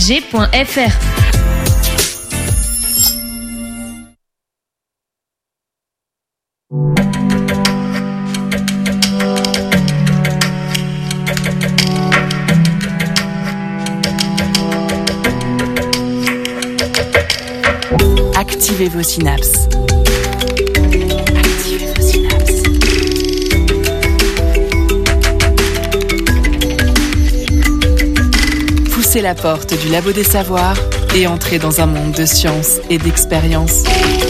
Activez vos synapses. Poussez la porte du Labo des Savoirs et entrez dans un monde de science et d'expérience.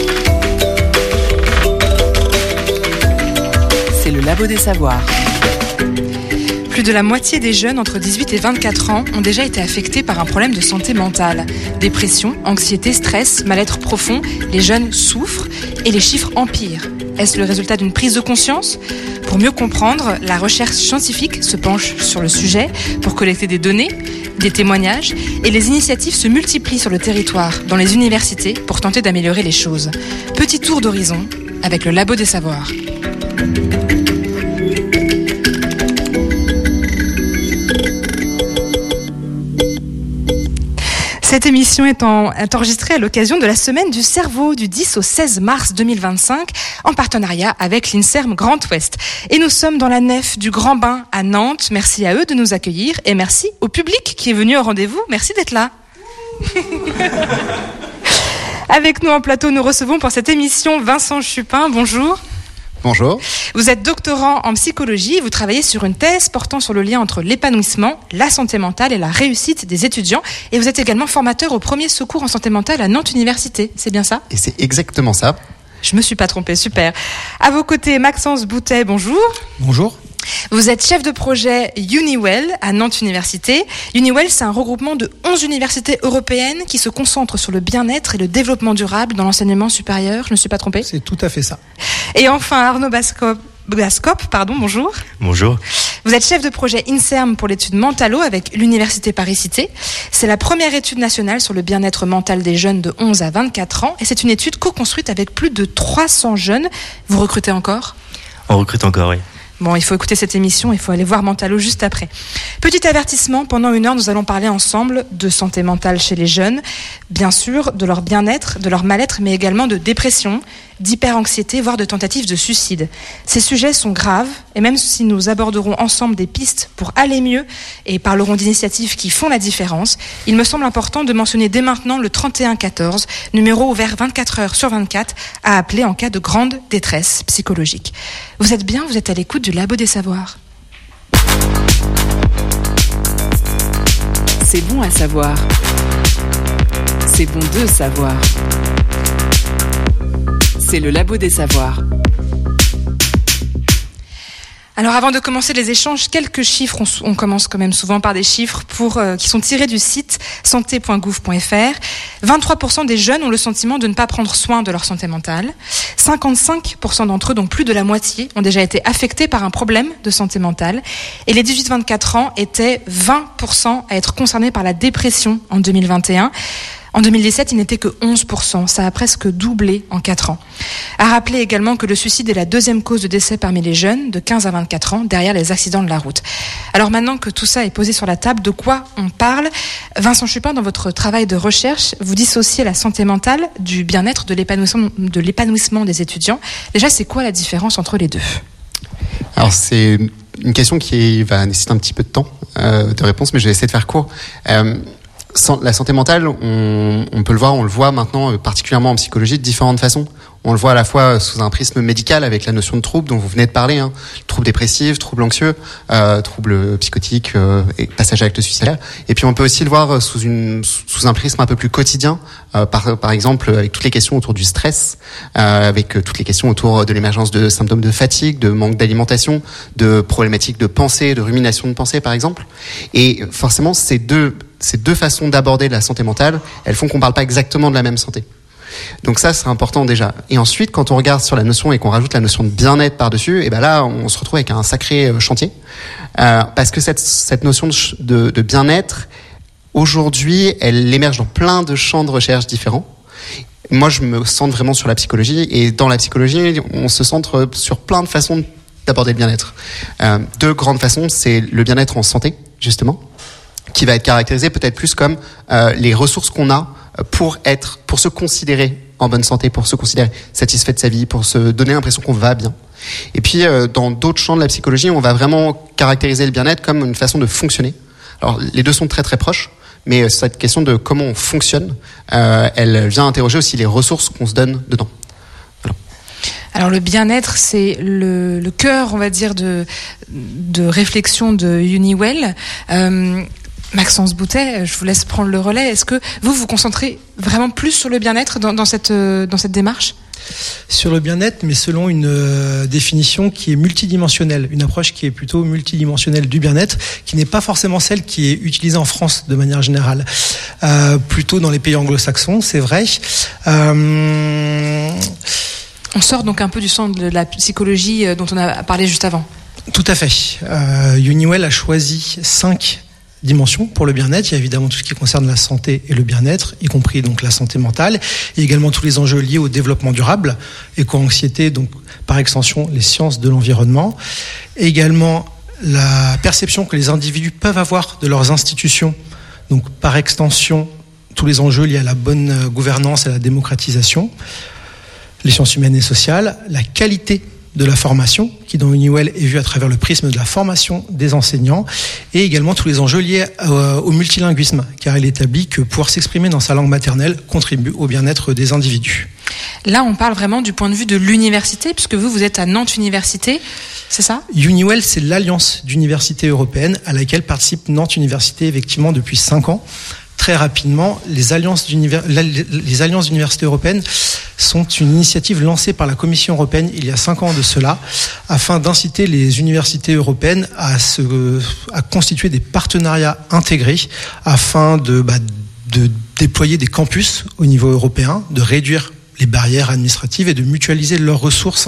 C'est le Labo des Savoirs. Plus de la moitié des jeunes entre 18 et 24 ans ont déjà été affectés par un problème de santé mentale. Dépression, anxiété, stress, mal-être profond, les jeunes souffrent et les chiffres empirent. Est-ce le résultat d'une prise de conscience ? Pour mieux comprendre, la recherche scientifique se penche sur le sujet pour collecter des données, des témoignages, et les initiatives se multiplient sur le territoire, dans les universités, pour tenter d'améliorer les choses. Petit tour d'horizon avec le Labo des Savoirs. Cette émission est enregistrée à l'occasion de la Semaine du Cerveau du 10 au 16 mars 2025 en partenariat avec l'INSERM Grand Ouest. Et nous sommes dans la nef du Grand Bain à Nantes. Merci à eux de nous accueillir et merci au public qui est venu au rendez-vous. Merci d'être là. Avec nous en plateau, nous recevons pour cette émission Vincent Chupin. Bonjour. Bonjour. Vous êtes doctorant en psychologie et vous travaillez sur une thèse portant sur le lien entre l'épanouissement, la santé mentale et la réussite des étudiants. Et vous êtes également formateur au premier secours en santé mentale à Nantes Université. C'est bien ça ? Et c'est exactement ça. Je me suis pas trompée, super. À vos côtés, Maxence Boutet, bonjour. Bonjour. Vous êtes chef de projet Uniwell à Nantes Université. Uniwell, c'est un regroupement de 11 universités européennes qui se concentrent sur le bien-être et le développement durable dans l'enseignement supérieur. Je ne me suis pas trompée ? C'est tout à fait ça. Et enfin, Arnaud Bascop, bonjour. Bonjour. Vous êtes chef de projet INSERM pour l'étude Mentalo avec l'Université Paris-Cité. C'est la première étude nationale sur le bien-être mental des jeunes de 11 à 24 ans. Et c'est une étude co-construite avec plus de 300 jeunes. Vous recrutez encore ? On recrute encore, oui. Bon, il faut écouter cette émission, il faut aller voir Mentalo juste après. Petit avertissement, pendant 1 heure, nous allons parler ensemble de santé mentale chez les jeunes, bien sûr, de leur bien-être, de leur mal-être, mais également de dépression, d'hyperanxiété, voire de tentatives de suicide. Ces sujets sont graves, et même si nous aborderons ensemble des pistes pour aller mieux et parlerons d'initiatives qui font la différence, il me semble important de mentionner dès maintenant le 3114, numéro ouvert 24 heures sur 24, à appeler en cas de grande détresse psychologique. Vous êtes bien, vous êtes à l'écoute du Labo des Savoirs. C'est bon à savoir. C'est bon de savoir. C'est le Labo des Savoirs. Alors avant de commencer les échanges, quelques chiffres. On commence quand même souvent par des chiffres qui sont tirés du site santé.gouv.fr. 23% des jeunes ont le sentiment de ne pas prendre soin de leur santé mentale. 55% d'entre eux, donc plus de la moitié, ont déjà été affectés par un problème de santé mentale. Et les 18-24 ans étaient 20% à être concernés par la dépression en 2021. En 2017, il n'était que 11%. Ça a presque doublé en 4 ans. À rappeler également que le suicide est la 2e cause de décès parmi les jeunes de 15 à 24 ans, derrière les accidents de la route. Alors maintenant que tout ça est posé sur la table, de quoi on parle ? Vincent Chupin, dans votre travail de recherche, vous dissociez la santé mentale du bien-être, de l'épanouissement des étudiants. Déjà, c'est quoi la différence entre les deux ? Alors c'est une question qui va nécessiter un petit peu de temps de réponse, mais je vais essayer de faire court. La santé mentale, on peut le voir, on le voit maintenant particulièrement en psychologie de différentes façons. On le voit à la fois sous un prisme médical avec la notion de trouble dont vous venez de parler, trouble dépressif, trouble anxieux, trouble psychotique et passage à l'acte suicidaire. Et puis on peut aussi le voir sous un prisme un peu plus quotidien, par exemple avec toutes les questions autour du stress, avec toutes les questions autour de l'émergence de symptômes de fatigue, de manque d'alimentation, de problématiques de pensée, de rumination de pensée par exemple. Et forcément ces deux façons d'aborder la santé mentale, elles font qu'on parle pas exactement de la même santé. Donc ça, c'est important déjà. Et ensuite, quand on regarde sur la notion et qu'on rajoute la notion de bien-être par-dessus, et ben là, on se retrouve avec un sacré chantier. Parce que cette notion de bien-être, aujourd'hui, elle émerge dans plein de champs de recherche différents. Moi, je me centre vraiment sur la psychologie. Et dans la psychologie, on se centre sur plein de façons d'aborder le bien-être. 2 grandes façons, c'est le bien-être en santé, justement, qui va être caractérisé peut-être plus comme les ressources qu'on a pour se considérer en bonne santé, pour se considérer satisfait de sa vie, pour se donner l'impression qu'on va bien. Et puis, dans d'autres champs de la psychologie, on va vraiment caractériser le bien-être comme une façon de fonctionner. Alors, les deux sont très très proches, mais cette question de comment on fonctionne, elle vient interroger aussi les ressources qu'on se donne dedans. Voilà. Alors, le bien-être, c'est le cœur, on va dire, de réflexion de Uniwell. Maxence Boutet, je vous laisse prendre le relais. Est-ce que vous vous concentrez vraiment plus sur le bien-être dans cette démarche ? Sur le bien-être, mais selon une définition qui est multidimensionnelle, une approche qui est plutôt multidimensionnelle du bien-être, qui n'est pas forcément celle qui est utilisée en France de manière générale, plutôt dans les pays anglo-saxons, c'est vrai. On sort donc un peu du centre de la psychologie dont on a parlé juste avant. Tout à fait. Uniwell a choisi 5 dimensions pour le bien-être. Il y a évidemment tout ce qui concerne la santé et le bien-être, y compris donc la santé mentale. Il y a également tous les enjeux liés au développement durable, éco-anxiété, donc par extension les sciences de l'environnement. Et également la perception que les individus peuvent avoir de leurs institutions, donc par extension tous les enjeux liés à la bonne gouvernance et à la démocratisation, les sciences humaines et sociales, la qualité de la formation, qui dans Uniwell est vue à travers le prisme de la formation des enseignants, et également tous les enjeux liés au multilinguisme, car il établit que pouvoir s'exprimer dans sa langue maternelle contribue au bien-être des individus. Là, on parle vraiment du point de vue de l'université, puisque vous êtes à Nantes Université, c'est ça ? Uniwell, c'est l'alliance d'universités européennes à laquelle participe Nantes Université, effectivement, depuis 5 ans. Très rapidement, les alliances d'universités européennes sont une initiative lancée par la Commission européenne il y a 5 ans de cela, afin d'inciter les universités européennes à constituer des partenariats intégrés afin de déployer des campus au niveau européen, de réduire les barrières administratives et de mutualiser leurs ressources,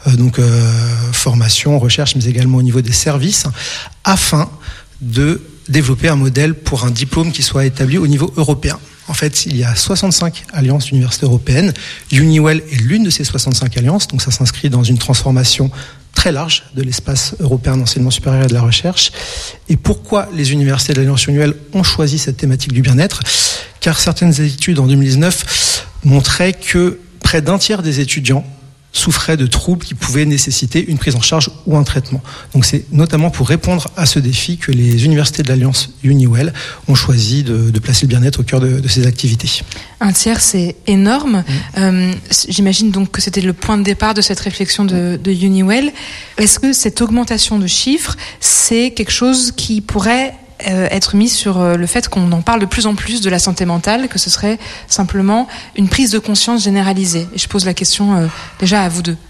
formation, recherche, mais également au niveau des services, afin de développer un modèle pour un diplôme qui soit établi au niveau européen. En fait, il y a 65 alliances d'universités européennes. Uniwell est l'une de ces 65 alliances, donc ça s'inscrit dans une transformation très large de l'espace européen d'enseignement supérieur et de la recherche. Et pourquoi les universités de l'Alliance Uniwell ont choisi cette thématique du bien-être ? Car certaines études en 2019 montraient que près d'un tiers des étudiants souffraient de troubles qui pouvaient nécessiter une prise en charge ou un traitement. Donc c'est notamment pour répondre à ce défi que les universités de l'Alliance Uniwell ont choisi de placer le bien-être au cœur de ces activités. Un tiers, c'est énorme. J'imagine donc que c'était le point de départ de cette réflexion de Uniwell. Est-ce que cette augmentation de chiffres, c'est quelque chose qui pourrait être mis sur le fait qu'on en parle de plus en plus de la santé mentale, que ce serait simplement une prise de conscience généralisée? Et je pose la question déjà à vous deux.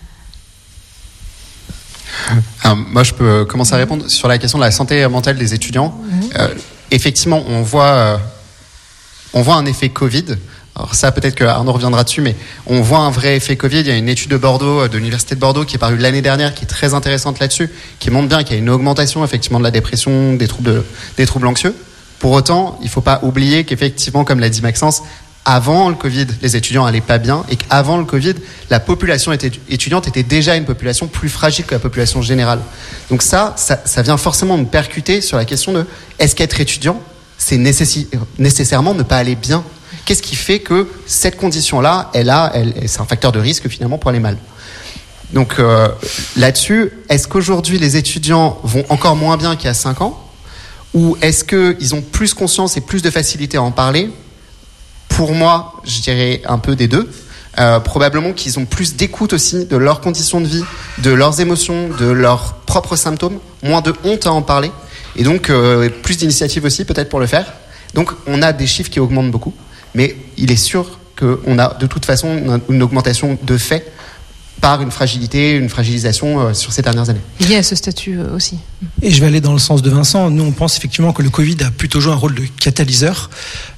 Alors, moi, je peux commencer à répondre sur la question de la santé mentale des étudiants. Effectivement, on voit un effet Covid. Alors ça, peut-être que Arnaud reviendra dessus, mais on voit un vrai effet Covid. Il y a une étude de Bordeaux, de l'Université de Bordeaux, qui est parue l'année dernière, qui est très intéressante là-dessus, qui montre bien qu'il y a une augmentation, effectivement, de la dépression, des troubles anxieux. Pour autant, il ne faut pas oublier qu'effectivement, comme l'a dit Maxence, avant le Covid, les étudiants allaient pas bien, et qu'avant le Covid, la population étudiante était déjà une population plus fragile que la population générale. Donc ça vient forcément me percuter sur la question de est-ce qu'être étudiant, c'est nécessairement ne pas aller bien? Qu'est-ce qui fait que cette condition-là, c'est un facteur de risque finalement pour aller mal? Donc là-dessus, est-ce qu'aujourd'hui les étudiants vont encore moins bien qu'il y a 5 ans? Ou est-ce qu'ils ont plus conscience et plus de facilité à en parler? Pour moi, je dirais un peu des deux. Probablement qu'ils ont plus d'écoute aussi de leurs conditions de vie, de leurs émotions, de leurs propres symptômes, moins de honte à en parler. Et donc plus d'initiatives aussi peut-être pour le faire. Donc on a des chiffres qui augmentent beaucoup. Mais il est sûr qu'on a de toute façon une augmentation de fait par une fragilisation sur ces dernières années. Lié à ce statut aussi. Et je vais aller dans le sens de Vincent. Nous, on pense effectivement que le Covid a plutôt joué un rôle de catalyseur.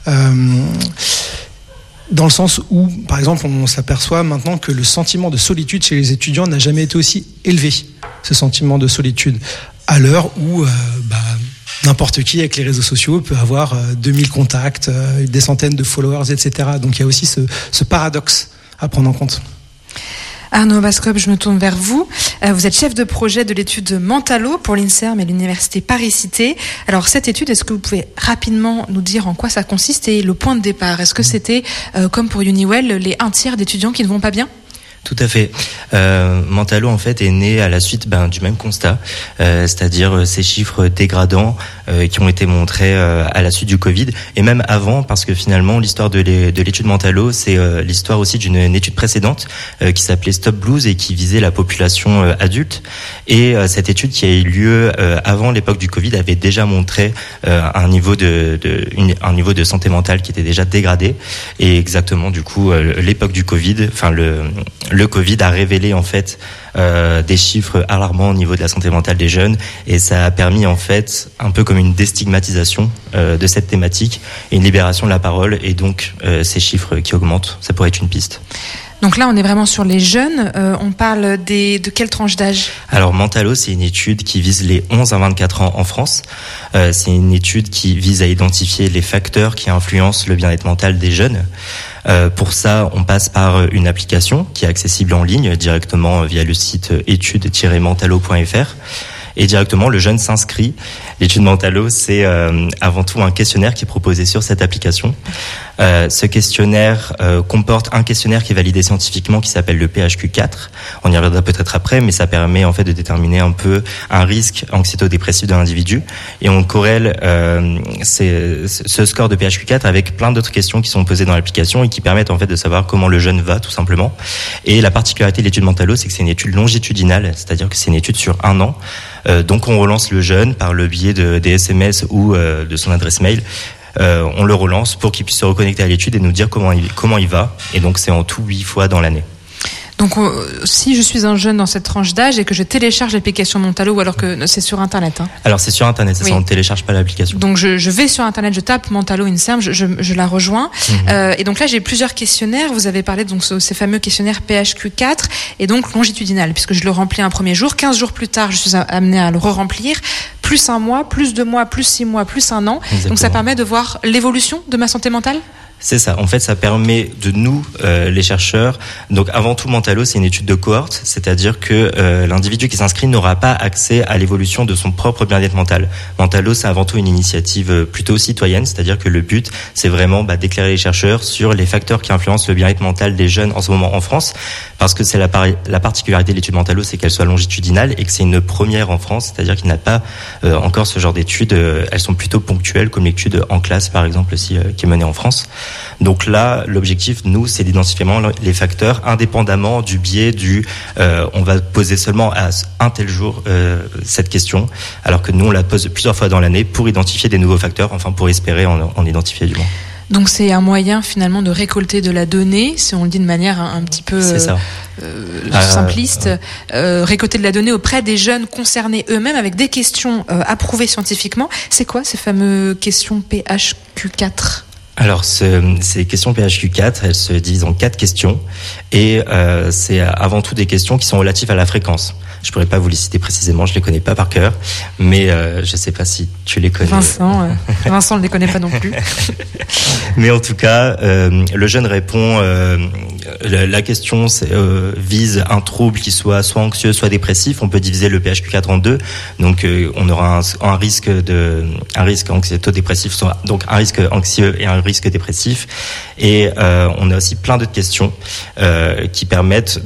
Dans le sens où, par exemple, on s'aperçoit maintenant que le sentiment de solitude chez les étudiants n'a jamais été aussi élevé, ce sentiment de solitude, à l'heure où n'importe qui avec les réseaux sociaux peut avoir 2000 contacts, des centaines de followers, etc. Donc il y a aussi ce paradoxe à prendre en compte. Arnaud Bascope, je me tourne vers vous. Vous êtes chef de projet de l'étude Mentalo pour l'INSERM et l'Université Paris-Cité. Alors cette étude, est-ce que vous pouvez rapidement nous dire en quoi ça consiste et le point de départ? Est-ce que c'était, comme pour Uniwell, les 1/3 d'étudiants qui ne vont pas bien? Tout à fait. Mentalo en fait est né à la suite du même constat, c'est-à-dire ces chiffres dégradants qui ont été montrés à la suite du Covid et même avant, parce que finalement l'histoire de l'étude Mentalo, c'est l'histoire aussi d'une étude précédente qui s'appelait Stop Blues et qui visait la population adulte. Et cette étude qui a eu lieu avant l'époque du Covid avait déjà montré un niveau de santé mentale qui était déjà dégradé. Et exactement du coup l'époque du Covid, le Covid a révélé en fait des chiffres alarmants au niveau de la santé mentale des jeunes et ça a permis en fait un peu comme une déstigmatisation de cette thématique et une libération de la parole et donc ces chiffres qui augmentent, ça pourrait être une piste. Donc là, on est vraiment sur les jeunes. On parle de quelle tranche d'âge? Alors, Mentalo, c'est une étude qui vise les 11 à 24 ans en France. C'est une étude qui vise à identifier les facteurs qui influencent le bien-être mental des jeunes. Pour ça, on passe par une application qui est accessible en ligne directement via le site étude-mentalo.fr. Et directement, le jeune s'inscrit. L'étude Mentalo, c'est avant tout un questionnaire qui est proposé sur cette application. Ce questionnaire comporte un questionnaire qui est validé scientifiquement qui s'appelle le PHQ-4. On y reviendra peut-être après, mais ça permet en fait de déterminer un peu un risque anxiéto-dépressif de l'individu. Et on corrèle ce score de PHQ-4 avec plein d'autres questions qui sont posées dans l'application et qui permettent en fait de savoir comment le jeune va, tout simplement. Et la particularité de l'étude Mentalo, c'est que c'est une étude longitudinale, c'est-à-dire que c'est une étude sur 1 an. Donc on relance le jeune par le biais des SMS ou de son adresse mail. On le relance pour qu'il puisse se reconnecter à l'étude et nous dire comment il va. Et donc c'est en tout 8 fois dans l'année. Donc si je suis un jeune dans cette tranche d'âge et que je télécharge l'application Mentalo, ou alors que c'est sur Internet Alors c'est sur Internet, c'est ça, on ne télécharge pas l'application. Donc je vais sur Internet, je tape Mentalo INSERM, je la rejoins. Et donc là j'ai plusieurs questionnaires. Vous avez parlé donc ces fameux questionnaires PHQ-4 et donc longitudinal, puisque je le remplis un premier jour. 15 jours plus tard, je suis amené à le re-remplir. Plus 1 mois, plus 2 mois, plus 6 mois, plus 1 an. Exactement. Donc ça permet de voir l'évolution de ma santé mentale? C'est ça. En fait, ça permet de nous, les chercheurs. Donc, avant tout, Mentalo, c'est une étude de cohorte, c'est-à-dire que l'individu qui s'inscrit n'aura pas accès à l'évolution de son propre bien-être mental. Mentalo, c'est avant tout une initiative plutôt citoyenne, c'est-à-dire que le but, c'est vraiment d'éclairer les chercheurs sur les facteurs qui influencent le bien-être mental des jeunes en ce moment en France, parce que c'est la particularité de l'étude Mentalo, c'est qu'elle soit longitudinale et que c'est une première en France, c'est-à-dire qu'il n'y a pas encore ce genre d'études. Elles sont plutôt ponctuelles, comme l'étude en classe, par exemple, aussi, qui est menée en France. Donc là, l'objectif, nous, c'est d'identifier les facteurs indépendamment du biais on va poser seulement à un tel jour cette question, alors que nous, on la pose plusieurs fois dans l'année pour identifier des nouveaux facteurs, enfin pour espérer en identifier du moins. Donc c'est un moyen finalement de récolter de la donnée, si on le dit de manière un petit peu simpliste, récolter de la donnée auprès des jeunes concernés eux-mêmes avec des questions approuvées scientifiquement. C'est quoi ces fameuses questions PHQ-4 ? Alors, ces questions PHQ-4, elles se divisent en 4 questions et c'est avant tout des questions qui sont relatives à la fréquence. Je pourrais pas vous les citer précisément, je les connais pas par cœur, mais je sais pas si tu les connais. Vincent ne les connaît pas non plus. Mais en tout cas, le jeune répond. La question vise un trouble qui soit anxieux, soit dépressif. On peut diviser le PHQ-4 en 2. Donc, on aura un risque anxiéto-dépressif, donc un risque anxieux et un risque dépressif. Et on a aussi plein d'autres questions qui permettent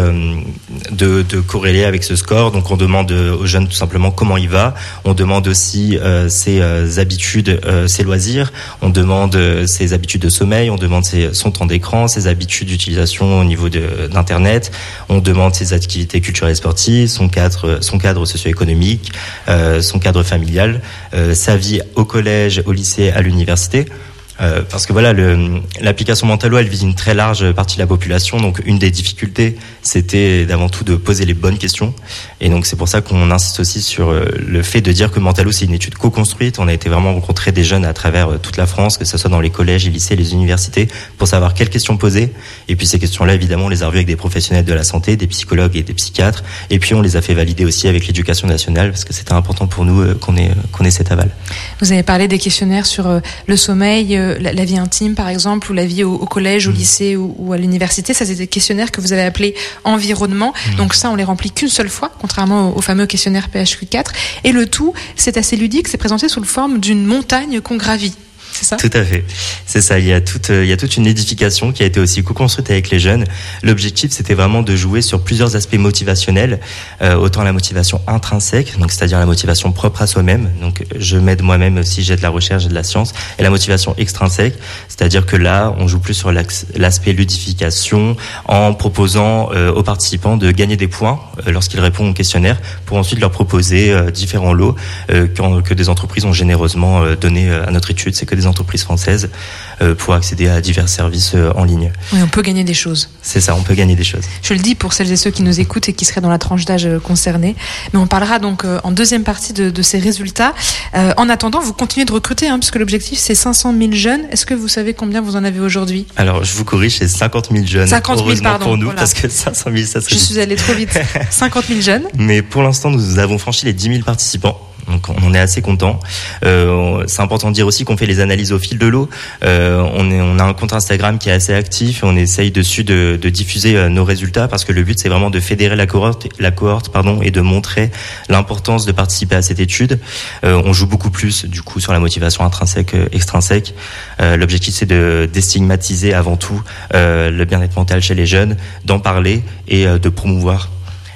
de corréler avec ce score. Donc, on demande aux jeunes tout simplement comment il va. On demande aussi ses habitudes, ses loisirs. On demande ses habitudes de sommeil. On demande son temps d'écran, ses habitudes d'utilisation au niveau d'Internet. On demande ses activités culturelles et sportives, son cadre socio-économique, son cadre familial, sa vie au collège, au lycée, à l'université. Parce que voilà, l'application Mentalo, elle vise une très large partie de la population. Donc, une des difficultés, c'était d'avant tout de poser les bonnes questions. Et donc, c'est pour ça qu'on insiste aussi sur le fait de dire que Mentalo, c'est une étude co-construite. On a été vraiment rencontrer des jeunes à travers toute la France, que ce soit dans les collèges, les lycées, les universités, pour savoir quelles questions poser. Et puis, ces questions-là, évidemment, on les a revues avec des professionnels de la santé, des psychologues et des psychiatres. Et puis, on les a fait valider aussi avec l'éducation nationale, parce que c'était important pour nous qu'on ait cet aval. Vous avez parlé des questionnaires sur le sommeil, la vie intime, par exemple, ou la vie au collège, au lycée ou à l'université. Ça, c'est des questionnaires que vous avez appelés environnement. Donc ça, on les remplit qu'une seule fois, contrairement au fameux questionnaire PHQ-4. Et le tout, c'est assez ludique, c'est présenté sous la forme d'une montagne qu'on gravit. C'est ça ? Tout à fait. C'est ça. Il y a toute une édification qui a été aussi co-construite avec les jeunes. L'objectif, c'était vraiment de jouer sur plusieurs aspects motivationnels, autant la motivation intrinsèque, donc c'est-à-dire la motivation propre à soi-même. Donc, je m'aide moi-même aussi, j'ai de la recherche, j'ai de la science, et la motivation extrinsèque, c'est-à-dire que là, on joue plus sur l'aspect ludification, en proposant aux participants de gagner des points lorsqu'ils répondent au questionnaire, pour ensuite leur proposer différents lots que des entreprises ont généreusement donné à notre étude. C'est que des entreprises françaises pour accéder à divers services en ligne. Oui, on peut gagner des choses. C'est ça, on peut gagner des choses. Je le dis pour celles et ceux qui nous écoutent et qui seraient dans la tranche d'âge concernée. Mais on parlera donc en deuxième partie de ces résultats. En attendant, vous continuez de recruter, puisque l'objectif c'est 500 000 jeunes. Est-ce que vous savez combien vous en avez aujourd'hui ? Alors, je vous corrige, c'est 50 000 jeunes. 50 000, heureusement pardon, pour nous, voilà. parce que 500 000, ça serait... Je suis allée trop vite. 50 000 jeunes. Mais pour l'instant, nous avons franchi les 10 000 participants. Donc on en est assez content. C'est important de dire aussi qu'on fait les analyses au fil de l'eau. On a un compte Instagram qui est assez actif et on essaye dessus de diffuser nos résultats, parce que le but c'est vraiment de fédérer la cohorte et de montrer l'importance de participer à cette étude. On joue beaucoup plus du coup sur la motivation intrinsèque, extrinsèque. L'objectif c'est de déstigmatiser avant tout le bien-être mental chez les jeunes, d'en parler et de promouvoir.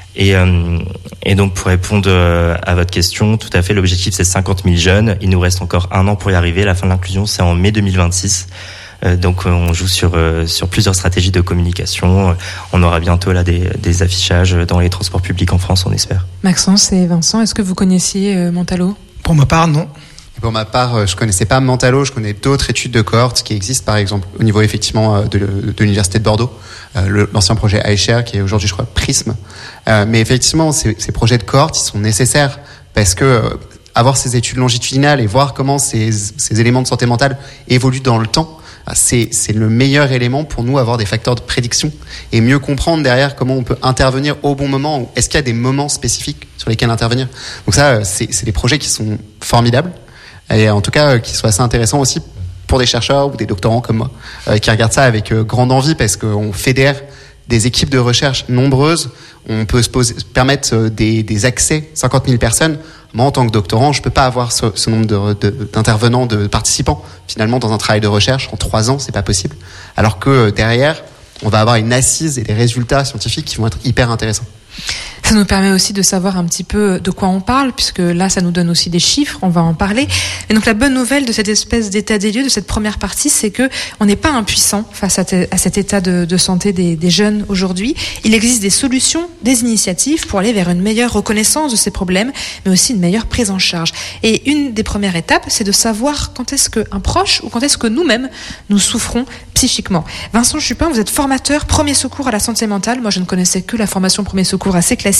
Et donc pour répondre à votre question, tout à fait, l'objectif c'est 50 000 jeunes. Il nous reste encore 1 an pour y arriver. La fin de l'inclusion c'est en mai 2026. Donc on joue sur plusieurs stratégies de communication. On aura bientôt là des affichages dans les transports publics en France, on espère. Maxence et Vincent, est-ce que vous connaissiez Mentalo ? Pour ma part, non. Pour ma part, je connaissais pas Mentalo, je connais d'autres études de cohorte qui existent, par exemple au niveau effectivement de l'université de Bordeaux, l'ancien projet iShare qui est aujourd'hui je crois Prism. Mais effectivement, ces projets de cohorte, ils sont nécessaires parce que avoir ces études longitudinales et voir comment ces éléments de santé mentale évoluent dans le temps, c'est le meilleur élément pour nous, avoir des facteurs de prédiction et mieux comprendre derrière comment on peut intervenir au bon moment, ou est-ce qu'il y a des moments spécifiques sur lesquels intervenir. Donc ça, c'est des projets qui sont formidables. Et en tout cas qui soit assez intéressant aussi pour des chercheurs ou des doctorants comme moi qui regardent ça avec grande envie, parce qu'on fédère des équipes de recherche nombreuses, on peut permettre des accès, 50 000 personnes. Moi en tant que doctorant, je peux pas avoir ce nombre d'intervenants, de participants finalement dans un travail de recherche en 3 ans, c'est pas possible, alors que derrière on va avoir une assise et des résultats scientifiques qui vont être hyper intéressants. Ça nous permet aussi de savoir un petit peu de quoi on parle, puisque là, ça nous donne aussi des chiffres, on va en parler. Et donc, la bonne nouvelle de cette espèce d'état des lieux, de cette première partie, c'est que on n'est pas impuissant face à cet état de santé des jeunes aujourd'hui. Il existe des solutions, des initiatives pour aller vers une meilleure reconnaissance de ces problèmes, mais aussi une meilleure prise en charge. Et une des premières étapes, c'est de savoir quand est-ce qu'un proche ou quand est-ce que nous-mêmes, nous souffrons psychiquement. Vincent Chupin, vous êtes formateur premier secours à la santé mentale. Moi, je ne connaissais que la formation premier secours assez classique.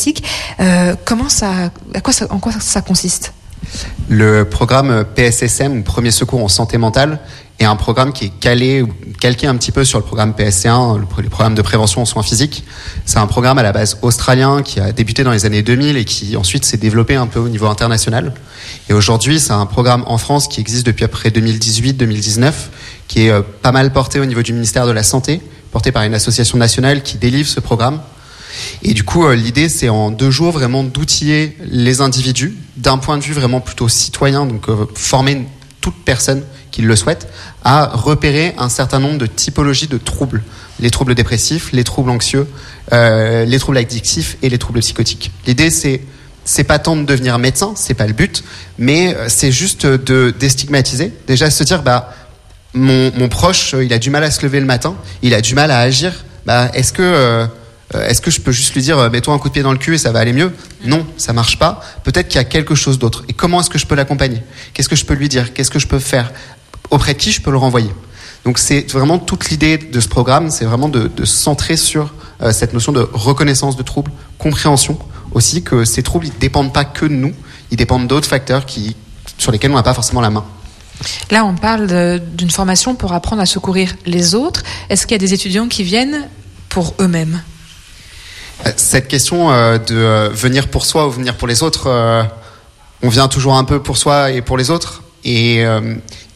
En quoi ça consiste ? Le programme PSSM, ou Premier Secours en Santé Mentale, est un programme qui est calqué un petit peu sur le programme PSC1, le programme de prévention en soins physiques. C'est un programme à la base australien qui a débuté dans les années 2000 et qui ensuite s'est développé un peu au niveau international. Et aujourd'hui, c'est un programme en France qui existe depuis après 2018-2019, qui est pas mal porté au niveau du ministère de la Santé, porté par une association nationale qui délivre ce programme. Et du coup, l'idée, c'est en 2 jours vraiment d'outiller les individus d'un point de vue vraiment plutôt citoyen, donc former toute personne qui le souhaite à repérer un certain nombre de typologies de troubles. Les troubles dépressifs, les troubles anxieux, les troubles addictifs et les troubles psychotiques. L'idée, c'est pas tant de devenir médecin, c'est pas le but, mais c'est juste de déstigmatiser. Déjà, se dire, mon proche, il a du mal à se lever le matin, il a du mal à agir, est-ce que je peux juste lui dire mets-toi un coup de pied dans le cul et ça va aller mieux ? Non, ça marche pas. Peut-être qu'il y a quelque chose d'autre. Et comment est-ce que je peux l'accompagner ? Qu'est-ce que je peux lui dire ? Qu'est-ce que je peux faire ? Auprès de qui je peux le renvoyer ? Donc c'est vraiment toute l'idée de ce programme, c'est vraiment de se centrer sur cette notion de reconnaissance de troubles, compréhension aussi que ces troubles, ils dépendent pas que de nous, ils dépendent d'autres facteurs sur lesquels on n'a pas forcément la main. Là, on parle d'une formation pour apprendre à secourir les autres. Est-ce qu'il y a des étudiants qui viennent pour eux-mêmes ? Cette question de venir pour soi ou venir pour les autres, on vient toujours un peu pour soi et pour les autres. Et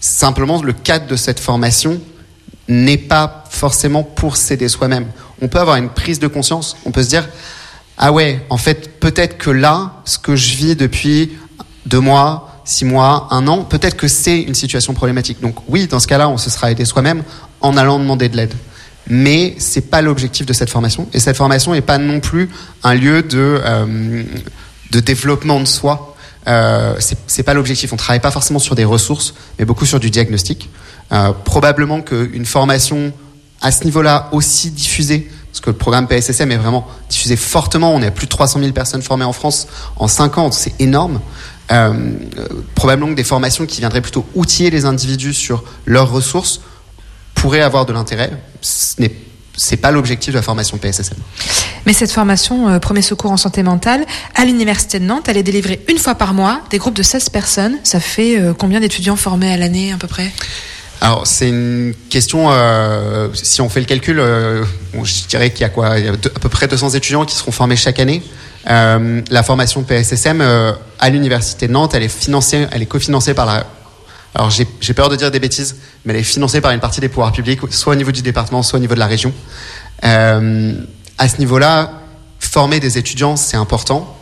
Simplement, le cadre de cette formation n'est pas forcément pour s'aider soi-même. On peut avoir une prise de conscience, on peut se dire ah ouais, en fait, peut-être que là, ce que je vis depuis 2 mois, 6 mois, 1 an, peut-être que c'est une situation problématique. Donc oui, dans ce cas-là, on se sera aidé soi-même en allant demander de l'aide. Mais c'est pas l'objectif de cette formation. Et cette formation n'est pas non plus un lieu de développement de soi. C'est pas l'objectif. On travaille pas forcément sur des ressources, mais beaucoup sur du diagnostic. Probablement qu'une formation à ce niveau-là aussi diffusée, parce que le programme PSSM est vraiment diffusé fortement. On est à plus de 300 000 personnes formées en France en 5 ans. C'est énorme. Probablement que des formations qui viendraient plutôt outiller les individus sur leurs ressources pourraient avoir de l'intérêt. C'est pas l'objectif de la formation PSSM. Mais cette formation Premier secours en santé mentale, à l'Université de Nantes, elle est délivrée 1 fois par mois, des groupes de 16 personnes. Ça fait combien d'étudiants formés à l'année à peu près ? Alors, c'est une question, si on fait le calcul, je dirais qu'il y a quoi ? Il y a à peu près 200 étudiants qui seront formés chaque année. La formation PSSM à l'Université de Nantes, elle est cofinancée par la... Alors, j'ai peur de dire des bêtises, mais elle est financée par une partie des pouvoirs publics, soit au niveau du département, soit au niveau de la région. À ce niveau-là, former des étudiants, c'est important.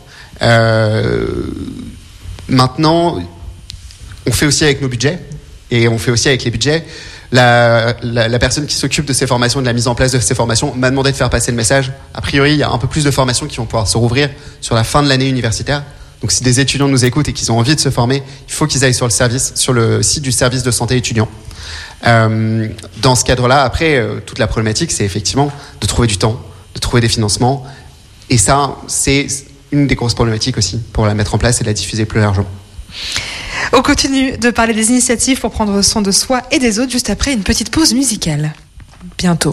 Maintenant, on fait aussi avec nos budgets. Et on fait aussi avec les budgets. La personne qui s'occupe de ces formations, de la mise en place de ces formations, m'a demandé de faire passer le message. A priori, il y a un peu plus de formations qui vont pouvoir se rouvrir sur la fin de l'année universitaire. Donc si des étudiants nous écoutent et qu'ils ont envie de se former, il faut qu'ils aillent sur le site du service de santé étudiant. Dans ce cadre-là, après, toute la problématique, c'est effectivement de trouver du temps, de trouver des financements. Et ça, c'est une des grosses problématiques aussi pour la mettre en place et la diffuser plus largement. On continue de parler des initiatives pour prendre soin de soi et des autres juste après une petite pause musicale. Bientôt.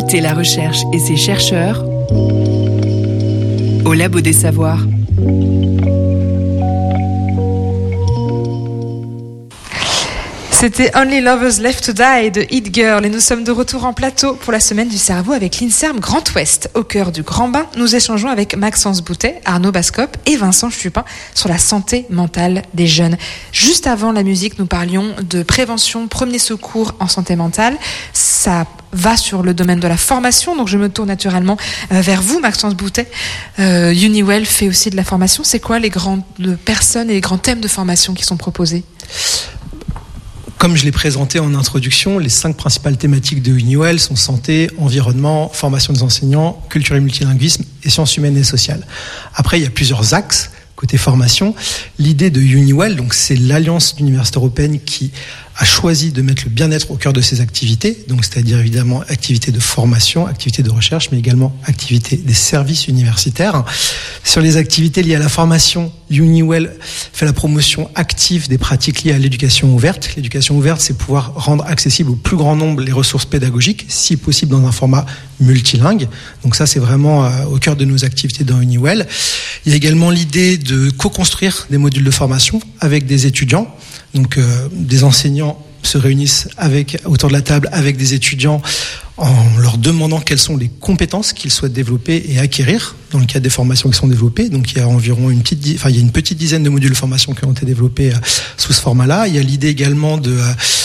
Écoutez la recherche et ses chercheurs au Labo des Savoirs. C'était Only Lovers Left to Die de Hit Girl et nous sommes de retour en plateau pour la semaine du cerveau avec l'INSERM Grand Ouest. Au cœur du Grand Bain, nous échangeons avec Maxence Boutet, Arnaud Bascope et Vincent Chupin sur la santé mentale des jeunes. Juste avant la musique, nous parlions de prévention, premier secours en santé mentale. Ça va sur le domaine de la formation, donc je me tourne naturellement vers vous, Maxence Boutet. Uniwell fait aussi de la formation. C'est quoi les grandes personnes et les grands thèmes de formation qui sont proposés ? Comme je l'ai présenté en introduction, les 5 principales thématiques de Uniwell sont santé, environnement, formation des enseignants, culture et multilinguisme et sciences humaines et sociales. Après, il y a plusieurs axes côté formation. L'idée de Uniwell, donc c'est l'Alliance d'universités européennes qui a choisi de mettre le bien-être au cœur de ses activités, donc c'est-à-dire évidemment activités de formation, activités de recherche, mais également activités des services universitaires. Sur les activités liées à la formation, Uniwell fait la promotion active des pratiques liées à l'éducation ouverte. L'éducation ouverte, c'est pouvoir rendre accessible au plus grand nombre les ressources pédagogiques, si possible dans un format multilingue. Donc ça, c'est vraiment au cœur de nos activités dans Uniwell. Il y a également l'idée de co-construire des modules de formation avec des étudiants. Donc des enseignants se réunissent autour de la table avec des étudiants en leur demandant quelles sont les compétences qu'ils souhaitent développer et acquérir dans le cadre des formations qui sont développées. Donc il y a environ une petite dizaine de modules de formation qui ont été développés sous ce format-là. Il y a l'idée également de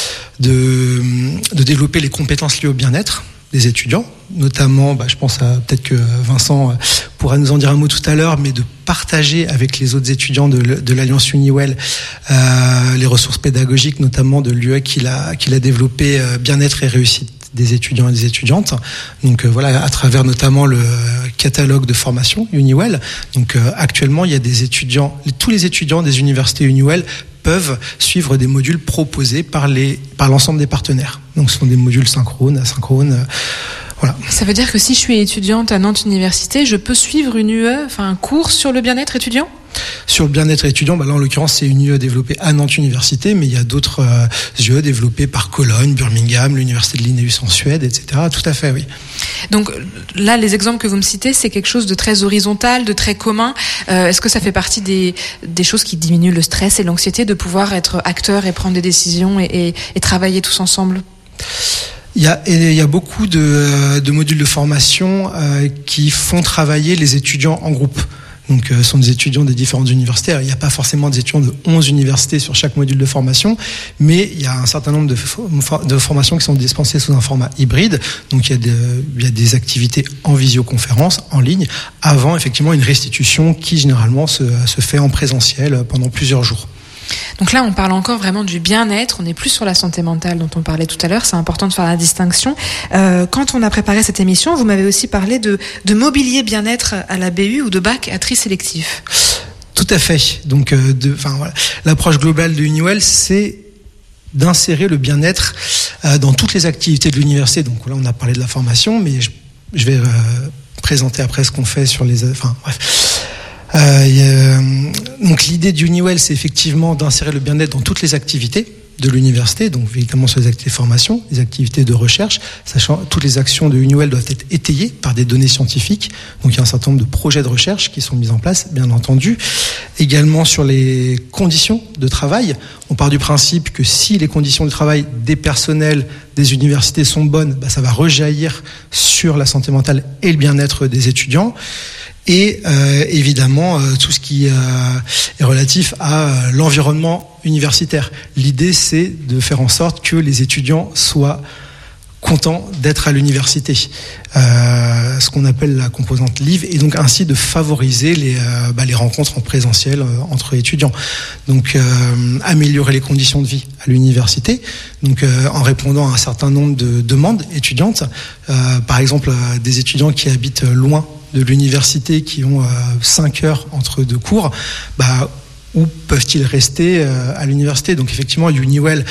développer les compétences liées au bien-être des étudiants, notamment, je pense à peut-être que Vincent pourra nous en dire un mot tout à l'heure, mais de partager avec les autres étudiants de l'Alliance Uniwell les ressources pédagogiques, notamment de l'UE qu'il a développé bien-être et réussite des étudiants et des étudiantes. Donc voilà, à travers notamment le catalogue de formation Uniwell. Donc actuellement, il y a des étudiants, tous les étudiants des universités Uniwell peuvent suivre des modules proposés par l'ensemble des partenaires. Donc ce sont des modules synchrones, asynchrones. Voilà. Ça veut dire que si je suis étudiante à Nantes Université, je peux suivre une UE, un cours sur le bien-être étudiant ? Sur le bien-être étudiant, là en l'occurrence c'est une UE développée à Nantes Université, mais il y a d'autres UE développées par Cologne, Birmingham, l'université de Linnaeus en Suède, etc. Tout à fait, oui. Donc là, les exemples que vous me citez, c'est quelque chose de très horizontal, de très commun. Est-ce que ça fait partie des choses qui diminuent le stress et l'anxiété de pouvoir être acteur et prendre des décisions et travailler tous ensemble ? Il y a beaucoup de modules de formation qui font travailler les étudiants en groupe. Donc, ce sont des étudiants des différentes universités. Alors, il n'y a pas forcément des étudiants de 11 universités sur chaque module de formation, mais il y a un certain nombre de formations qui sont dispensées sous un format hybride. Donc, il y a des activités en visioconférence, en ligne, avant effectivement une restitution qui généralement se fait en présentiel pendant plusieurs jours. Donc là, on parle encore vraiment du bien-être. On n'est plus sur la santé mentale dont on parlait tout à l'heure. C'est important de faire la distinction. Quand on a préparé cette émission, vous m'avez aussi parlé de mobilier bien-être à la BU ou de bac à tri sélectif. Tout à fait. Donc, voilà. L'approche globale de Uniwell, c'est d'insérer le bien-être dans toutes les activités de l'université. Donc là, on a parlé de la formation, mais je vais présenter après ce qu'on fait sur les... Donc l'idée du Uniwell, c'est effectivement d'insérer le bien-être dans toutes les activités de l'université, donc évidemment sur les activités de formation, les activités de recherche, sachant que toutes les actions de Uniwell doivent être étayées par des données scientifiques. Donc il y a un certain nombre de projets de recherche qui sont mis en place, bien entendu. Également sur les conditions de travail, on part du principe que si les conditions de travail des personnels des universités sont bonnes, ça va rejaillir sur la santé mentale et le bien-être des étudiants. Et évidemment tout ce qui est relatif à l'environnement universitaire. L'idée, c'est de faire en sorte que les étudiants soient contents d'être à l'université, ce qu'on appelle la composante LIV, et donc ainsi de favoriser les rencontres en présentiel entre étudiants. Donc améliorer les conditions de vie à l'université, donc en répondant à un certain nombre de demandes étudiantes, par exemple des étudiants qui habitent loin de l'université, qui ont 5 heures entre 2 cours, où peuvent-ils rester à l'université ? Donc effectivement, Uniwell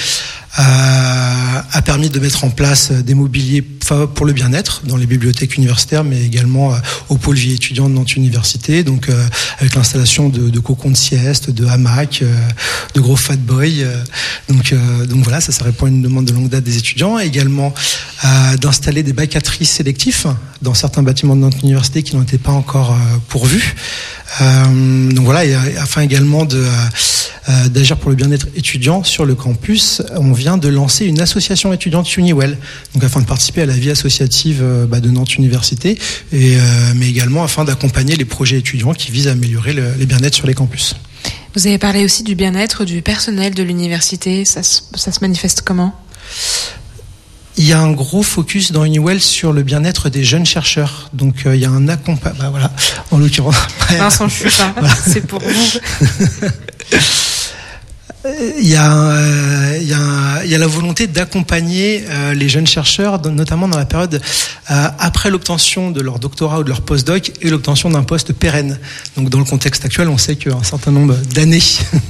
a permis de mettre en place des mobiliers pour le bien-être dans les bibliothèques universitaires, mais également au pôle vie étudiante de Nantes Université, donc avec l'installation de cocons de sieste, de hamacs, de gros fat boys. Donc voilà, ça répond à une demande de longue date des étudiants. Également d'installer des bacs à tri sélectifs dans certains bâtiments de Nantes Université qui n'ont été pas encore pourvus. Donc voilà, et afin également d'agir pour le bien-être étudiant sur le campus, on vient de lancer une association étudiante Uniwell, donc afin de participer à la vie associative de Nantes Université, mais également afin d'accompagner les projets étudiants qui visent à améliorer les bien-être sur les campus. Vous avez parlé aussi du bien-être du personnel de l'université, ça se manifeste comment ? Il y a un gros focus dans Uniwell sur le bien-être des jeunes chercheurs. Donc il y a un accompagnement. Voilà, en l'occurrence. Vincent Chupin, voilà. C'est pour vous. Il y a la volonté d'accompagner les jeunes chercheurs, notamment dans la période après l'obtention de leur doctorat ou de leur postdoc et l'obtention d'un poste pérenne. Donc dans le contexte actuel, on sait qu'un certain nombre d'années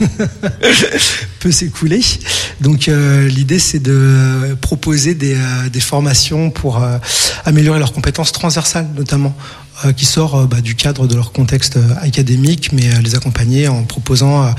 peut s'écouler. Donc l'idée, c'est de proposer des formations pour améliorer leurs compétences transversales, notamment, qui sort du cadre de leur contexte académique, mais les accompagner en proposant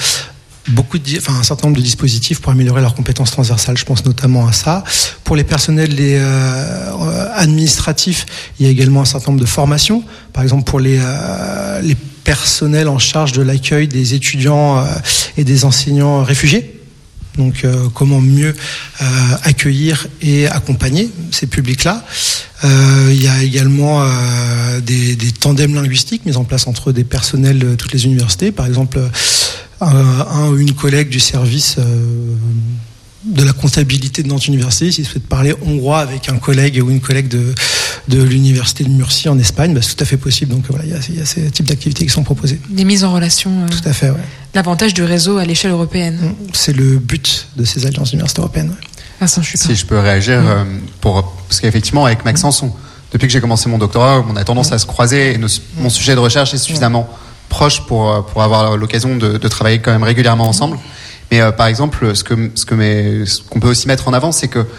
un certain nombre de dispositifs pour améliorer leurs compétences transversales. Je pense notamment à ça. Pour les personnels administratifs, il y a également un certain nombre de formations. Par exemple, pour les personnels en charge de l'accueil des étudiants et des enseignants réfugiés. Donc, comment mieux accueillir et accompagner ces publics-là. Il y a également des tandems linguistiques mis en place entre des personnels de toutes les universités. Par exemple, un ou une collègue du service de la comptabilité de Nantes Université, s'il souhaite parler hongrois avec un collègue ou une collègue de l'université de Murcie en Espagne, c'est tout à fait possible. Donc voilà, il y a ces types d'activités qui sont proposées. Des mises en relation. Tout à fait, ouais. L'avantage du réseau à l'échelle européenne. C'est le but de ces alliances universitaires européennes. Ouais. Vincent Chupin. Si je peux réagir, parce qu'effectivement, avec Maxence, depuis que j'ai commencé mon doctorat, on a tendance à se croiser et mon sujet de recherche est suffisamment proche pour avoir l'occasion de travailler quand même régulièrement ensemble. Mais par exemple, ce qu'on peut aussi mettre en avant, c'est que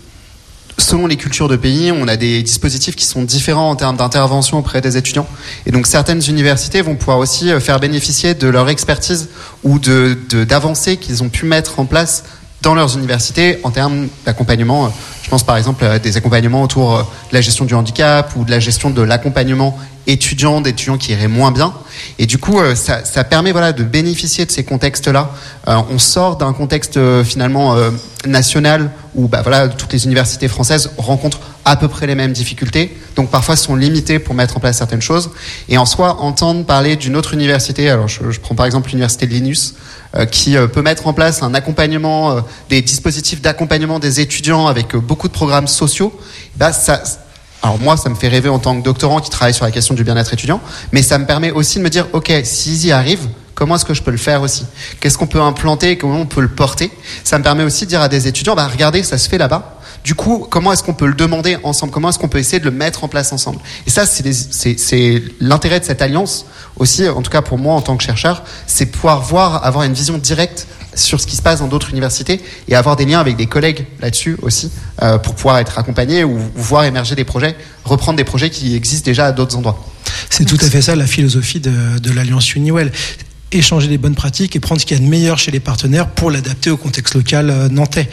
selon les cultures de pays, on a des dispositifs qui sont différents en termes d'intervention auprès des étudiants. Et donc certaines universités vont pouvoir aussi faire bénéficier de leur expertise ou d'avancées qu'ils ont pu mettre en place dans leurs universités en termes d'accompagnement. Je pense par exemple à des accompagnements autour de la gestion du handicap ou de la gestion de l'accompagnement d'étudiants qui iraient moins bien. Et du coup, ça permet de bénéficier de ces contextes-là. On sort d'un contexte finalement national où toutes les universités françaises rencontrent à peu près les mêmes difficultés, donc parfois sont limitées pour mettre en place certaines choses. Et en soi, entendre parler d'une autre université, alors je prends par exemple l'université de Linus, qui peut mettre en place un accompagnement, des dispositifs d'accompagnement des étudiants avec beaucoup de programmes sociaux, alors moi, ça me fait rêver en tant que doctorant qui travaille sur la question du bien-être étudiant, mais ça me permet aussi de me dire, ok, s'ils y arrivent, comment est-ce que je peux le faire aussi ? Qu'est-ce qu'on peut implanter ? Comment on peut le porter ? Ça me permet aussi de dire à des étudiants, regardez, ça se fait là-bas. Du coup, comment est-ce qu'on peut le demander ensemble ? Comment est-ce qu'on peut essayer de le mettre en place ensemble ? Et ça, c'est l'intérêt de cette alliance aussi, en tout cas pour moi en tant que chercheur, c'est pouvoir avoir une vision directe sur ce qui se passe dans d'autres universités et avoir des liens avec des collègues là-dessus aussi pour pouvoir être accompagné ou voir émerger des projets, reprendre des projets qui existent déjà à d'autres endroits. C'est tout à fait ça la philosophie de l'Alliance Uniwell. Échanger des bonnes pratiques et prendre ce qu'il y a de meilleur chez les partenaires pour l'adapter au contexte local nantais.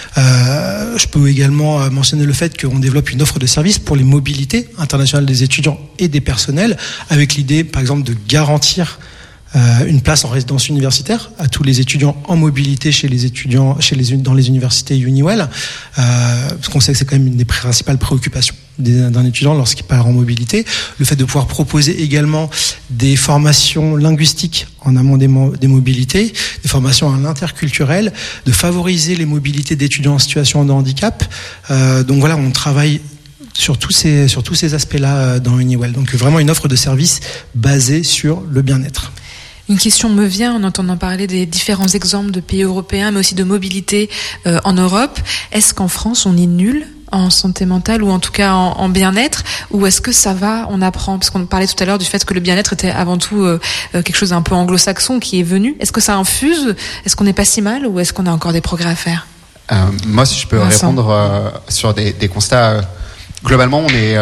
Je peux également mentionner le fait qu'on développe une offre de services pour les mobilités internationales des étudiants et des personnels, avec l'idée, par exemple, de garantir une place en résidence universitaire à tous les étudiants en mobilité chez les étudiants dans les universités Uniwell, parce qu'on sait que c'est quand même une des principales préoccupations d'un étudiant lorsqu'il part en mobilité. Le fait de pouvoir proposer également des formations linguistiques en amont des mobilités, des formations à l'interculturel, de favoriser les mobilités d'étudiants en situation de handicap. Donc voilà, on travaille sur tous ces aspects-là dans Uniwell. Donc vraiment une offre de service basée sur le bien-être. Une question me vient en entendant parler des différents exemples de pays européens, mais aussi de mobilité en Europe. Est-ce qu'en France, on est nul en santé mentale ou en tout cas en bien-être, ou est-ce que ça va, on apprend, parce qu'on parlait tout à l'heure du fait que le bien-être était avant tout quelque chose d'un peu anglo-saxon qui est venu. Est-ce que ça infuse ? Est-ce qu'on n'est pas si mal ou est-ce qu'on a encore des progrès à faire ? Moi, si je peux répondre sur des constats, globalement,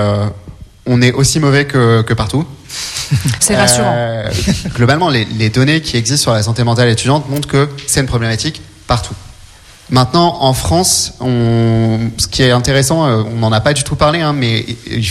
on est aussi mauvais que partout. C'est rassurant. Globalement, les données qui existent sur la santé mentale étudiante montrent que c'est une problématique partout. Maintenant, en France, ce qui est intéressant, on n'en a pas du tout parlé, mais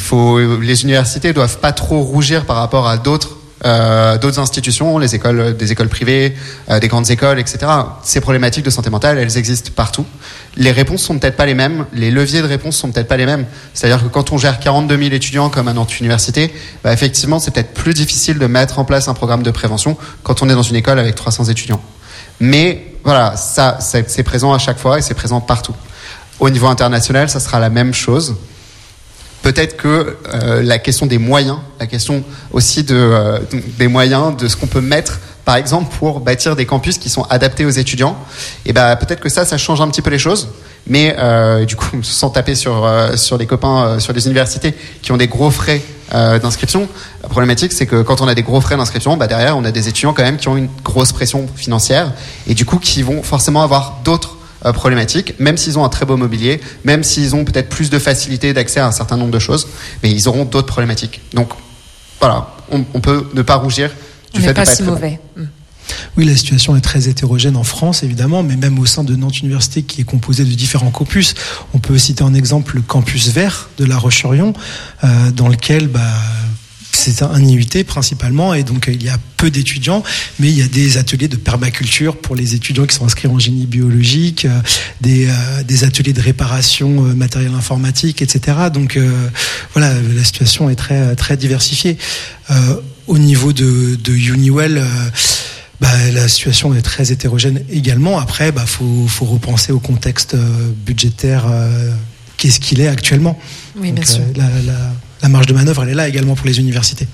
les universités doivent pas trop rougir par rapport à d'autres institutions, des écoles privées, des grandes écoles, etc. Ces problématiques de santé mentale, elles existent partout. Les réponses sont peut-être pas les mêmes, les leviers de réponse sont peut-être pas les mêmes. C'est-à-dire que quand on gère 42 000 étudiants comme à Nantes Université, effectivement, c'est peut-être plus difficile de mettre en place un programme de prévention quand on est dans une école avec 300 étudiants. Mais voilà, ça, c'est présent à chaque fois et c'est présent partout. Au niveau international, ça sera la même chose. Peut-être que la question des moyens, la question aussi des moyens, de ce qu'on peut mettre, par exemple, pour bâtir des campus qui sont adaptés aux étudiants, et peut-être que ça change un petit peu les choses. Mais du coup, sans taper sur les copains, sur les universités qui ont des gros frais d'inscription, la problématique, c'est que quand on a des gros frais d'inscription, derrière, on a des étudiants quand même qui ont une grosse pression financière et du coup qui vont forcément avoir d'autres problématiques, même s'ils ont un très beau mobilier, même s'ils ont peut-être plus de facilité d'accès à un certain nombre de choses, mais ils auront d'autres problématiques. Donc voilà, on peut ne pas rougir du fait de pas être si mauvais. Oui, la situation est très hétérogène en France, évidemment, mais même au sein de Nantes Université, qui est composé de différents campus. On peut citer en exemple le campus vert de La Roche-sur-Yon, dans lequel c'est un IUT principalement, et donc il y a peu d'étudiants, mais il y a des ateliers de permaculture pour les étudiants qui sont inscrits en génie biologique, des ateliers de réparation matériel informatique, etc. Donc voilà, la situation est très très diversifiée. Au niveau de Uniwell, la situation est très hétérogène également. Après, faut repenser au contexte budgétaire qu'est-ce qu'il est actuellement. Oui, donc, bien sûr. La marge de manœuvre, elle est là également pour les universités.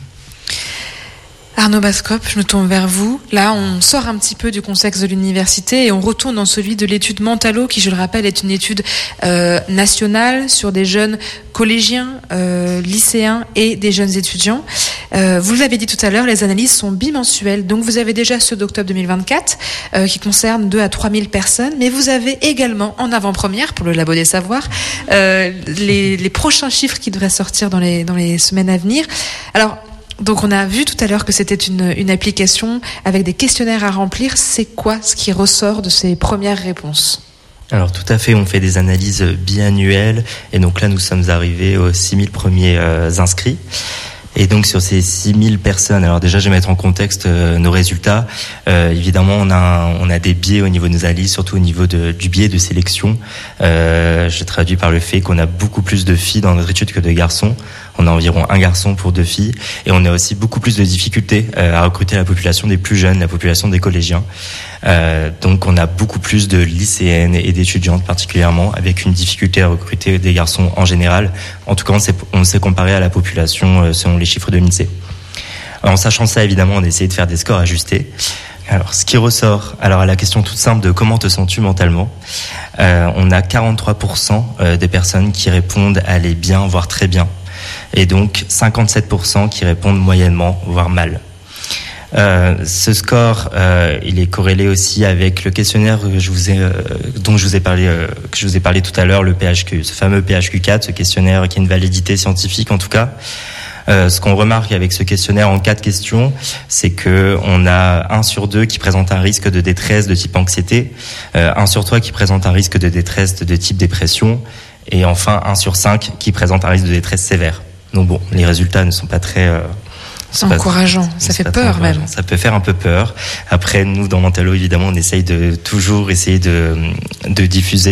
Arnaud Bascope, je me tourne vers vous. Là, on sort un petit peu du contexte de l'université et on retourne dans celui de l'étude Mentalo, qui, je le rappelle, est une étude nationale sur des jeunes collégiens, lycéens et des jeunes étudiants. Vous l'avez dit tout à l'heure, les analyses sont bimensuelles. Donc, vous avez déjà ceux d'octobre 2024 qui concernent 2 à 3 000 personnes, mais vous avez également en avant-première pour le Labo des Savoirs les prochains chiffres qui devraient sortir dans les semaines à venir. Alors, donc on a vu tout à l'heure que c'était une application avec des questionnaires à remplir. C'est quoi ce qui ressort de ces premières réponses ? Alors tout à fait, on fait des analyses biannuelles et donc là nous sommes arrivés aux 6 000 premiers inscrits. Et donc sur ces 6 000 personnes, alors déjà je vais mettre en contexte nos résultats. Évidemment on a des biais au niveau de nos analyses, surtout au niveau du biais de sélection. Je traduis par le fait qu'on a beaucoup plus de filles dans notre étude que de garçons. On a environ 1 garçon pour 2 filles. Et on a aussi beaucoup plus de difficultés à recruter la population des plus jeunes, la population des collégiens. Donc on a beaucoup plus de lycéennes et d'étudiantes particulièrement, avec une difficulté à recruter des garçons en général. En tout cas, on s'est comparé à la population selon les chiffres de l'INSEE. En sachant ça, évidemment, on a essayé de faire des scores ajustés. Alors, ce qui ressort, à la question toute simple de comment te sens-tu mentalement, on a 43% des personnes qui répondent aller bien, voire très bien. Et donc 57% qui répondent moyennement, voire mal. Ce score, il est corrélé aussi avec le questionnaire dont je vous ai parlé tout à l'heure, le PHQ, ce fameux PHQ4, ce questionnaire qui a une validité scientifique en tout cas. Ce qu'on remarque avec ce questionnaire en 4 questions, c'est que on a 1 sur 2 qui présente un risque de détresse de type anxiété, 1 sur 3 qui présente un risque de détresse de type dépression, et enfin 1 sur 5 qui présente un risque de détresse sévère. Donc bon, les résultats ne sont pas très encourageant, ça fait peur même. Ça peut faire un peu peur. Après, nous dans Mentalo, évidemment, on essaye de toujours essayer de diffuser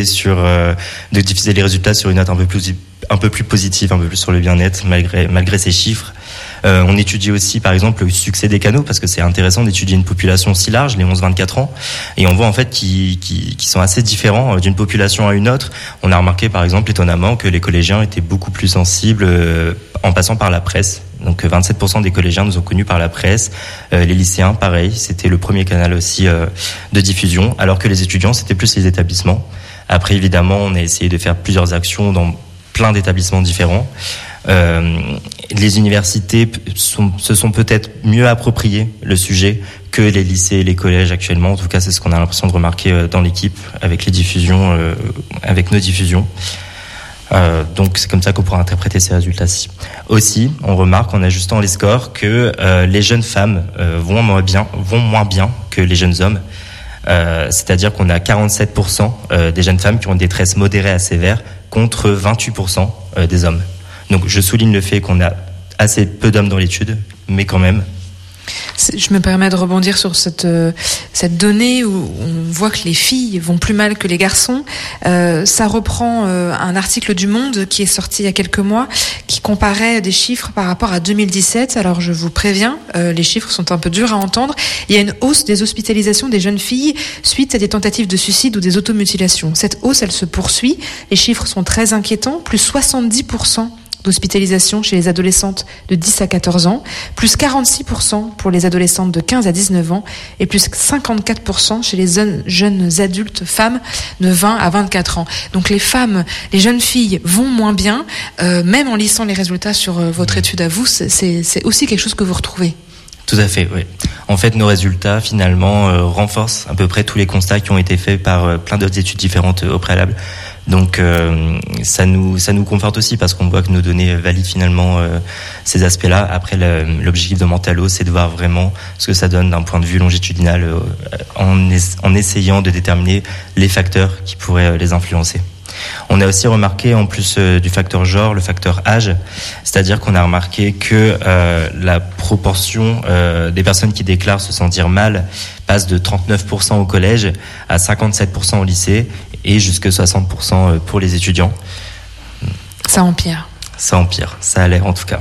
les résultats sur une note un peu plus positive, un peu plus sur le bien-être malgré ces chiffres. On étudie aussi, par exemple, le succès des canaux, parce que c'est intéressant d'étudier une population si large, les 11-24 ans, et on voit en fait qu'ils sont assez différents d'une population à une autre. On a remarqué, par exemple, étonnamment, que les collégiens étaient beaucoup plus sensibles en passant par la presse. Donc 27% des collégiens nous ont connus par la presse. Les lycéens, pareil, c'était le premier canal aussi de diffusion, alors que les étudiants, c'était plus les établissements. Après, évidemment, on a essayé de faire plusieurs actions dans plein d'établissements différents. Les universités se sont peut-être mieux appropriées le sujet que les lycées et les collèges actuellement. En tout cas, c'est ce qu'on a l'impression de remarquer dans l'équipe avec les diffusions, avec nos diffusions. Donc c'est comme ça qu'on pourra interpréter ces résultats-ci. Aussi, on remarque en ajustant les scores que les jeunes femmes vont moins bien que les jeunes hommes. C'est-à-dire qu'on a 47% des jeunes femmes qui ont une détresse modérée à sévère contre 28% des hommes. Donc je souligne le fait qu'on a assez peu d'hommes dans l'étude, mais quand même. Je me permets de rebondir sur cette donnée où on voit que les filles vont plus mal que les garçons. Ça reprend un article du Monde qui est sorti il y a quelques mois, qui comparait des chiffres par rapport à 2017. Alors je vous préviens, les chiffres sont un peu durs à entendre. Il y a une hausse des hospitalisations des jeunes filles suite à des tentatives de suicide ou des automutilations. Cette hausse, elle se poursuit. Les chiffres sont très inquiétants, plus 70% d'hospitalisation chez les adolescentes de 10 à 14 ans, plus 46% pour les adolescentes de 15 à 19 ans et plus 54% chez les jeunes adultes femmes de 20 à 24 ans. Donc les femmes, les jeunes filles vont moins bien, même en lisant les résultats sur votre étude à vous, c'est aussi quelque chose que vous retrouvez. Tout à fait, oui. En fait, nos résultats, finalement, renforcent à peu près tous les constats qui ont été faits par plein d'autres études différentes au préalable. Donc, ça nous conforte aussi parce qu'on voit que nos données valident finalement ces aspects-là. Après, l'objectif de Mentalo, c'est de voir vraiment ce que ça donne d'un point de vue longitudinal en essayant de déterminer les facteurs qui pourraient les influencer. On a aussi remarqué, en plus du facteur genre, le facteur âge, c'est-à-dire qu'on a remarqué que la proportion des personnes qui déclarent se sentir mal passe de 39% au collège à 57% au lycée et jusqu'à 60% pour les étudiants. Ça empire. Ça empire, ça a l'air en tout cas.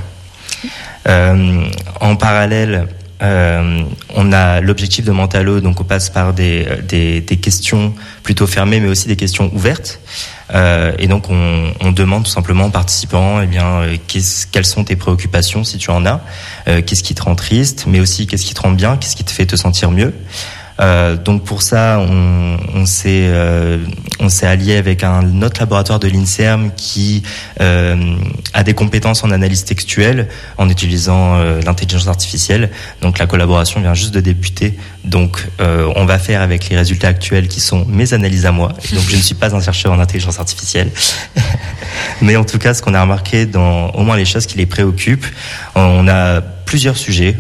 En parallèle, on a l'objectif de Mentalo, donc on passe par des questions plutôt fermées, mais aussi des questions ouvertes. Et donc on demande tout simplement aux participants, quelles sont tes préoccupations si tu en as, qu'est-ce qui te rend triste, mais aussi qu'est-ce qui te rend bien, qu'est-ce qui te fait te sentir mieux. Donc pour ça, on s'est allié avec un autre laboratoire de l'INSERM qui a des compétences en analyse textuelle en utilisant l'intelligence artificielle. Donc la collaboration vient juste de débuter. Donc on va faire avec les résultats actuels qui sont mes analyses à moi. Et donc je ne suis pas un chercheur en intelligence artificielle. Mais en tout cas, ce qu'on a remarqué dans au moins les choses qui les préoccupent, on a plusieurs sujets.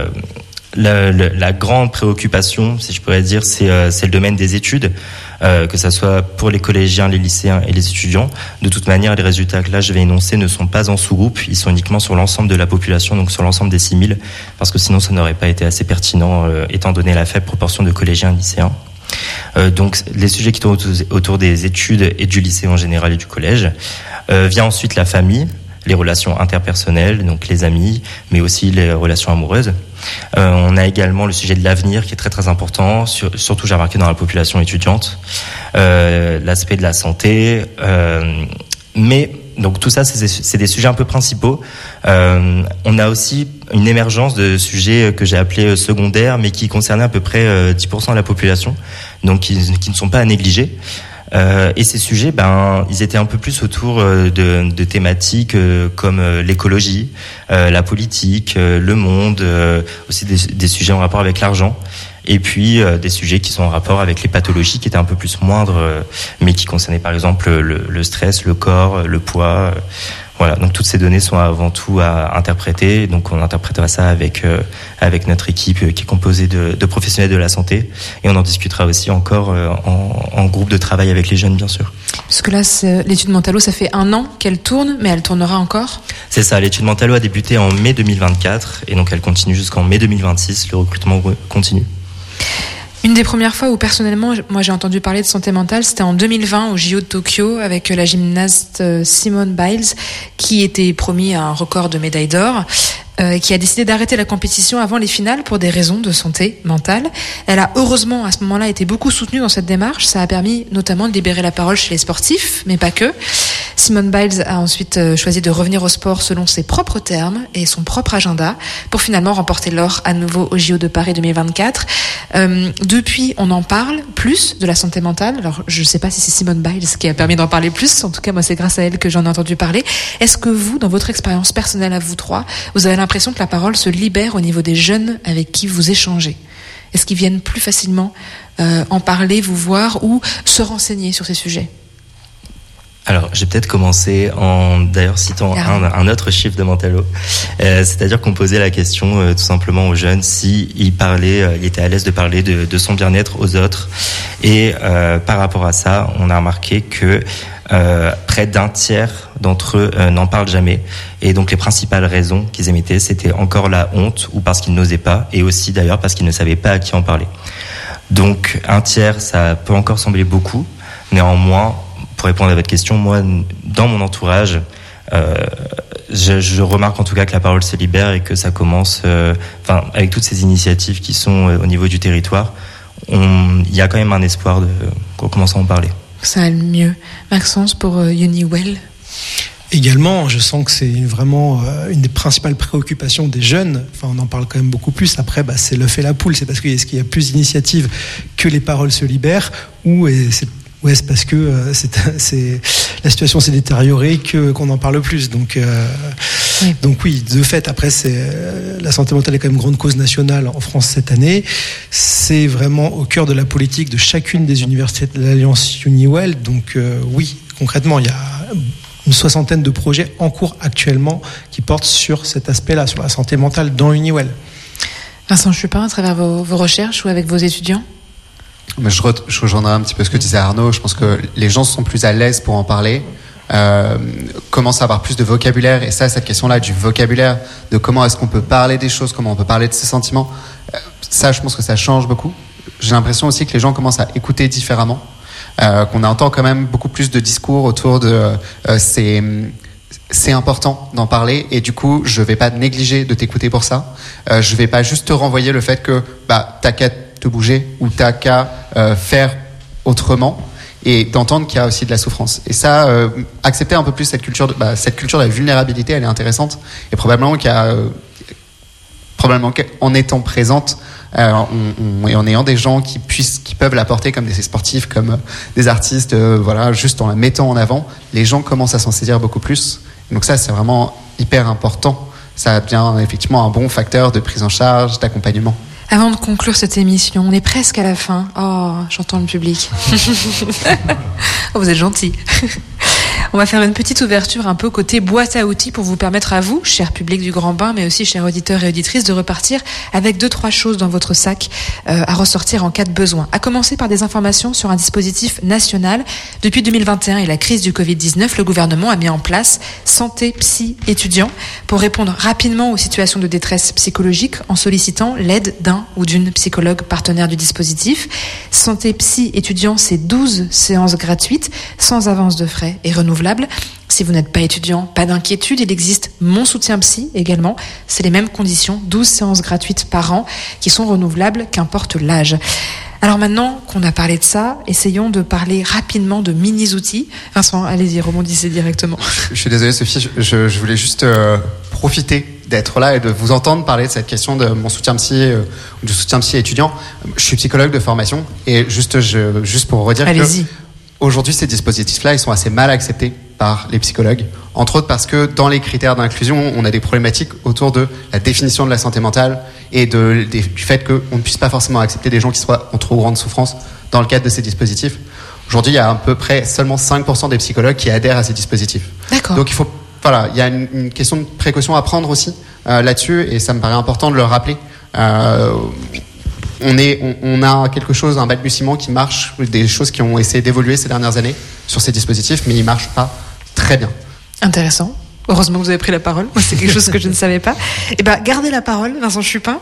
La grande préoccupation, si je pourrais dire, c'est le domaine des études, que ça soit pour les collégiens, les lycéens et les étudiants. De toute manière, les résultats que là je vais énoncer ne sont pas en sous-groupe, ils sont uniquement sur l'ensemble de la population, donc sur l'ensemble des 6000, parce que sinon ça n'aurait pas été assez pertinent, étant donné la faible proportion de collégiens et lycéens. Donc les sujets qui tournent autour des études et du lycée en général et du collège. Vient ensuite la famille, les relations interpersonnelles, donc les amis, mais aussi les relations amoureuses. On a également le sujet de l'avenir qui est très très important, surtout j'ai remarqué dans la population étudiante, l'aspect de la santé, mais donc tout ça c'est des sujets un peu principaux. On a aussi une émergence de sujets que j'ai appelés secondaires, mais qui concernaient à peu près 10% de la population, donc qui ne sont pas à négliger. Et ces sujets, ils étaient un peu plus autour de thématiques comme l'écologie, la politique, le monde, aussi des sujets en rapport avec l'argent, et puis des sujets qui sont en rapport avec les pathologies qui étaient un peu plus moindres, mais qui concernaient par exemple le stress, le corps, le poids. Voilà, donc toutes ces données sont avant tout à interpréter. Donc on interprétera ça avec notre équipe qui est composée de professionnels de la santé, et on en discutera aussi encore en groupe de travail avec les jeunes, bien sûr. Parce que là, l'étude Mentalo, ça fait 1 an qu'elle tourne, mais elle tournera encore. C'est ça, l'étude Mentalo a débuté en mai 2024 et donc elle continue jusqu'en mai 2026. Le recrutement continue. Une des premières fois où personnellement, moi j'ai entendu parler de santé mentale, c'était en 2020 au JO de Tokyo avec la gymnaste Simone Biles qui était promis à un record de médaille d'or, qui a décidé d'arrêter la compétition avant les finales pour des raisons de santé mentale. Elle a heureusement à ce moment-là été beaucoup soutenue dans cette démarche. Ça a permis notamment de libérer la parole chez les sportifs, mais pas que. Simone Biles a ensuite choisi de revenir au sport selon ses propres termes et son propre agenda pour finalement remporter l'or à nouveau au JO de Paris 2024. Depuis, on en parle plus de la santé mentale. Alors, je ne sais pas si c'est Simone Biles qui a permis d'en parler plus. En tout cas, moi, c'est grâce à elle que j'en ai entendu parler. Est-ce que vous, dans votre expérience personnelle à vous trois, vous avez l'impression que la parole se libère au niveau des jeunes avec qui vous échangez ? Est-ce qu'ils viennent plus facilement en parler, vous voir ou se renseigner sur ces sujets ? Alors, j'ai peut-être commencé en d'ailleurs citant un autre chiffre de Mentalo. C'est-à-dire qu'on posait la question tout simplement aux jeunes si il était à l'aise de parler de son bien-être aux autres. Et par rapport à ça, on a remarqué que près d'un tiers d'entre eux n'en parlent jamais. Et donc les principales raisons qu'ils émettaient, c'était encore la honte ou parce qu'ils n'osaient pas, et aussi d'ailleurs parce qu'ils ne savaient pas à qui en parler. Donc un tiers, ça peut encore sembler beaucoup. Néanmoins, pour répondre à votre question, moi, dans mon entourage, je remarque en tout cas que la parole se libère et que ça commence, avec toutes ces initiatives qui sont au niveau du territoire, il y a quand même un espoir qu'on commence à en parler. Ça aille mieux. Maxence, pour Uniwell. Également, je sens que c'est vraiment une des principales préoccupations des jeunes. Enfin, on en parle quand même beaucoup plus. Après, c'est l'œuf et la poule. C'est parce qu'il y a plus d'initiatives que les paroles se libèrent, ou c'est parce que la situation s'est détériorée qu'on en parle plus. Donc oui, de fait, après, la santé mentale est quand même grande cause nationale en France cette année. C'est vraiment au cœur de la politique de chacune des universités de l'Alliance Uniwell. Donc oui, concrètement, il y a une 60aine de projets en cours actuellement qui portent sur cet aspect-là, sur la santé mentale dans Uniwell. Vincent Chupin, à travers vos recherches ou avec vos étudiants ? Mais je rejoindrai un petit peu ce que disait Arnaud. Je pense que les gens sont plus à l'aise pour en parler, commencent à avoir plus de vocabulaire. Et cette question-là du vocabulaire, de comment est-ce qu'on peut parler des choses, comment on peut parler de ses sentiments, ça, je pense que ça change beaucoup. J'ai l'impression aussi que les gens commencent à écouter différemment, qu'on entend quand même beaucoup plus de discours autour de c'est important d'en parler, et du coup, je vais pas négliger de t'écouter pour ça. Je vais pas juste te renvoyer le fait que t'as qu'à te bouger ou t'as qu'à faire autrement, et d'entendre qu'il y a aussi de la souffrance. Et ça, accepter un peu plus cette culture de la vulnérabilité, elle est intéressante, et probablement qu'en étant présente, et en ayant des gens qui peuvent l'apporter, comme des sportifs, comme des artistes, juste en la mettant en avant, les gens commencent à s'en saisir beaucoup plus. Et donc ça, c'est vraiment hyper important. Ça devient effectivement un bon facteur de prise en charge, d'accompagnement. Avant de conclure cette émission, on est presque à la fin. Oh, j'entends le public. Oh, vous êtes gentils. On va faire une petite ouverture un peu côté boîte à outils pour vous permettre à vous, cher public du Grand Bain, mais aussi chers auditeurs et auditrices, de repartir avec 2-3 choses dans votre sac à ressortir en cas de besoin. À commencer par des informations sur un dispositif national. Depuis 2021 et la crise du Covid-19, le gouvernement a mis en place Santé Psy étudiant pour répondre rapidement aux situations de détresse psychologique en sollicitant l'aide d'un ou d'une psychologue partenaire du dispositif. Santé Psy étudiant, c'est 12 séances gratuites, sans avance de frais et renouvelables. Si vous n'êtes pas étudiant, pas d'inquiétude, il existe Mon Soutien Psy également. C'est les mêmes conditions, 12 séances gratuites par an qui sont renouvelables, qu'importe l'âge. Alors maintenant qu'on a parlé de ça, essayons de parler rapidement de mini-outils. Vincent, allez-y, rebondissez directement. Je suis désolé Sophie, je voulais juste profiter d'être là et de vous entendre parler de cette question de mon soutien psy ou du soutien psy étudiant. Je suis psychologue de formation, et juste pour redire allez-y. Aujourd'hui, ces dispositifs-là, ils sont assez mal acceptés par les psychologues, entre autres parce que dans les critères d'inclusion, on a des problématiques autour de la définition de la santé mentale et du fait qu'on ne puisse pas forcément accepter des gens qui soient en trop grande souffrance dans le cadre de ces dispositifs. Aujourd'hui, il y a à peu près seulement 5% des psychologues qui adhèrent à ces dispositifs. D'accord. Donc il y a une question de précaution à prendre aussi là-dessus, et ça me paraît important de le rappeler. On a quelque chose, un balbutiement qui marche, des choses qui ont essayé d'évoluer ces dernières années sur ces dispositifs, mais ils marchent pas très bien. Intéressant. Heureusement que vous avez pris la parole. Moi, c'est quelque chose que je ne savais pas. Gardez la parole, Vincent Chupin.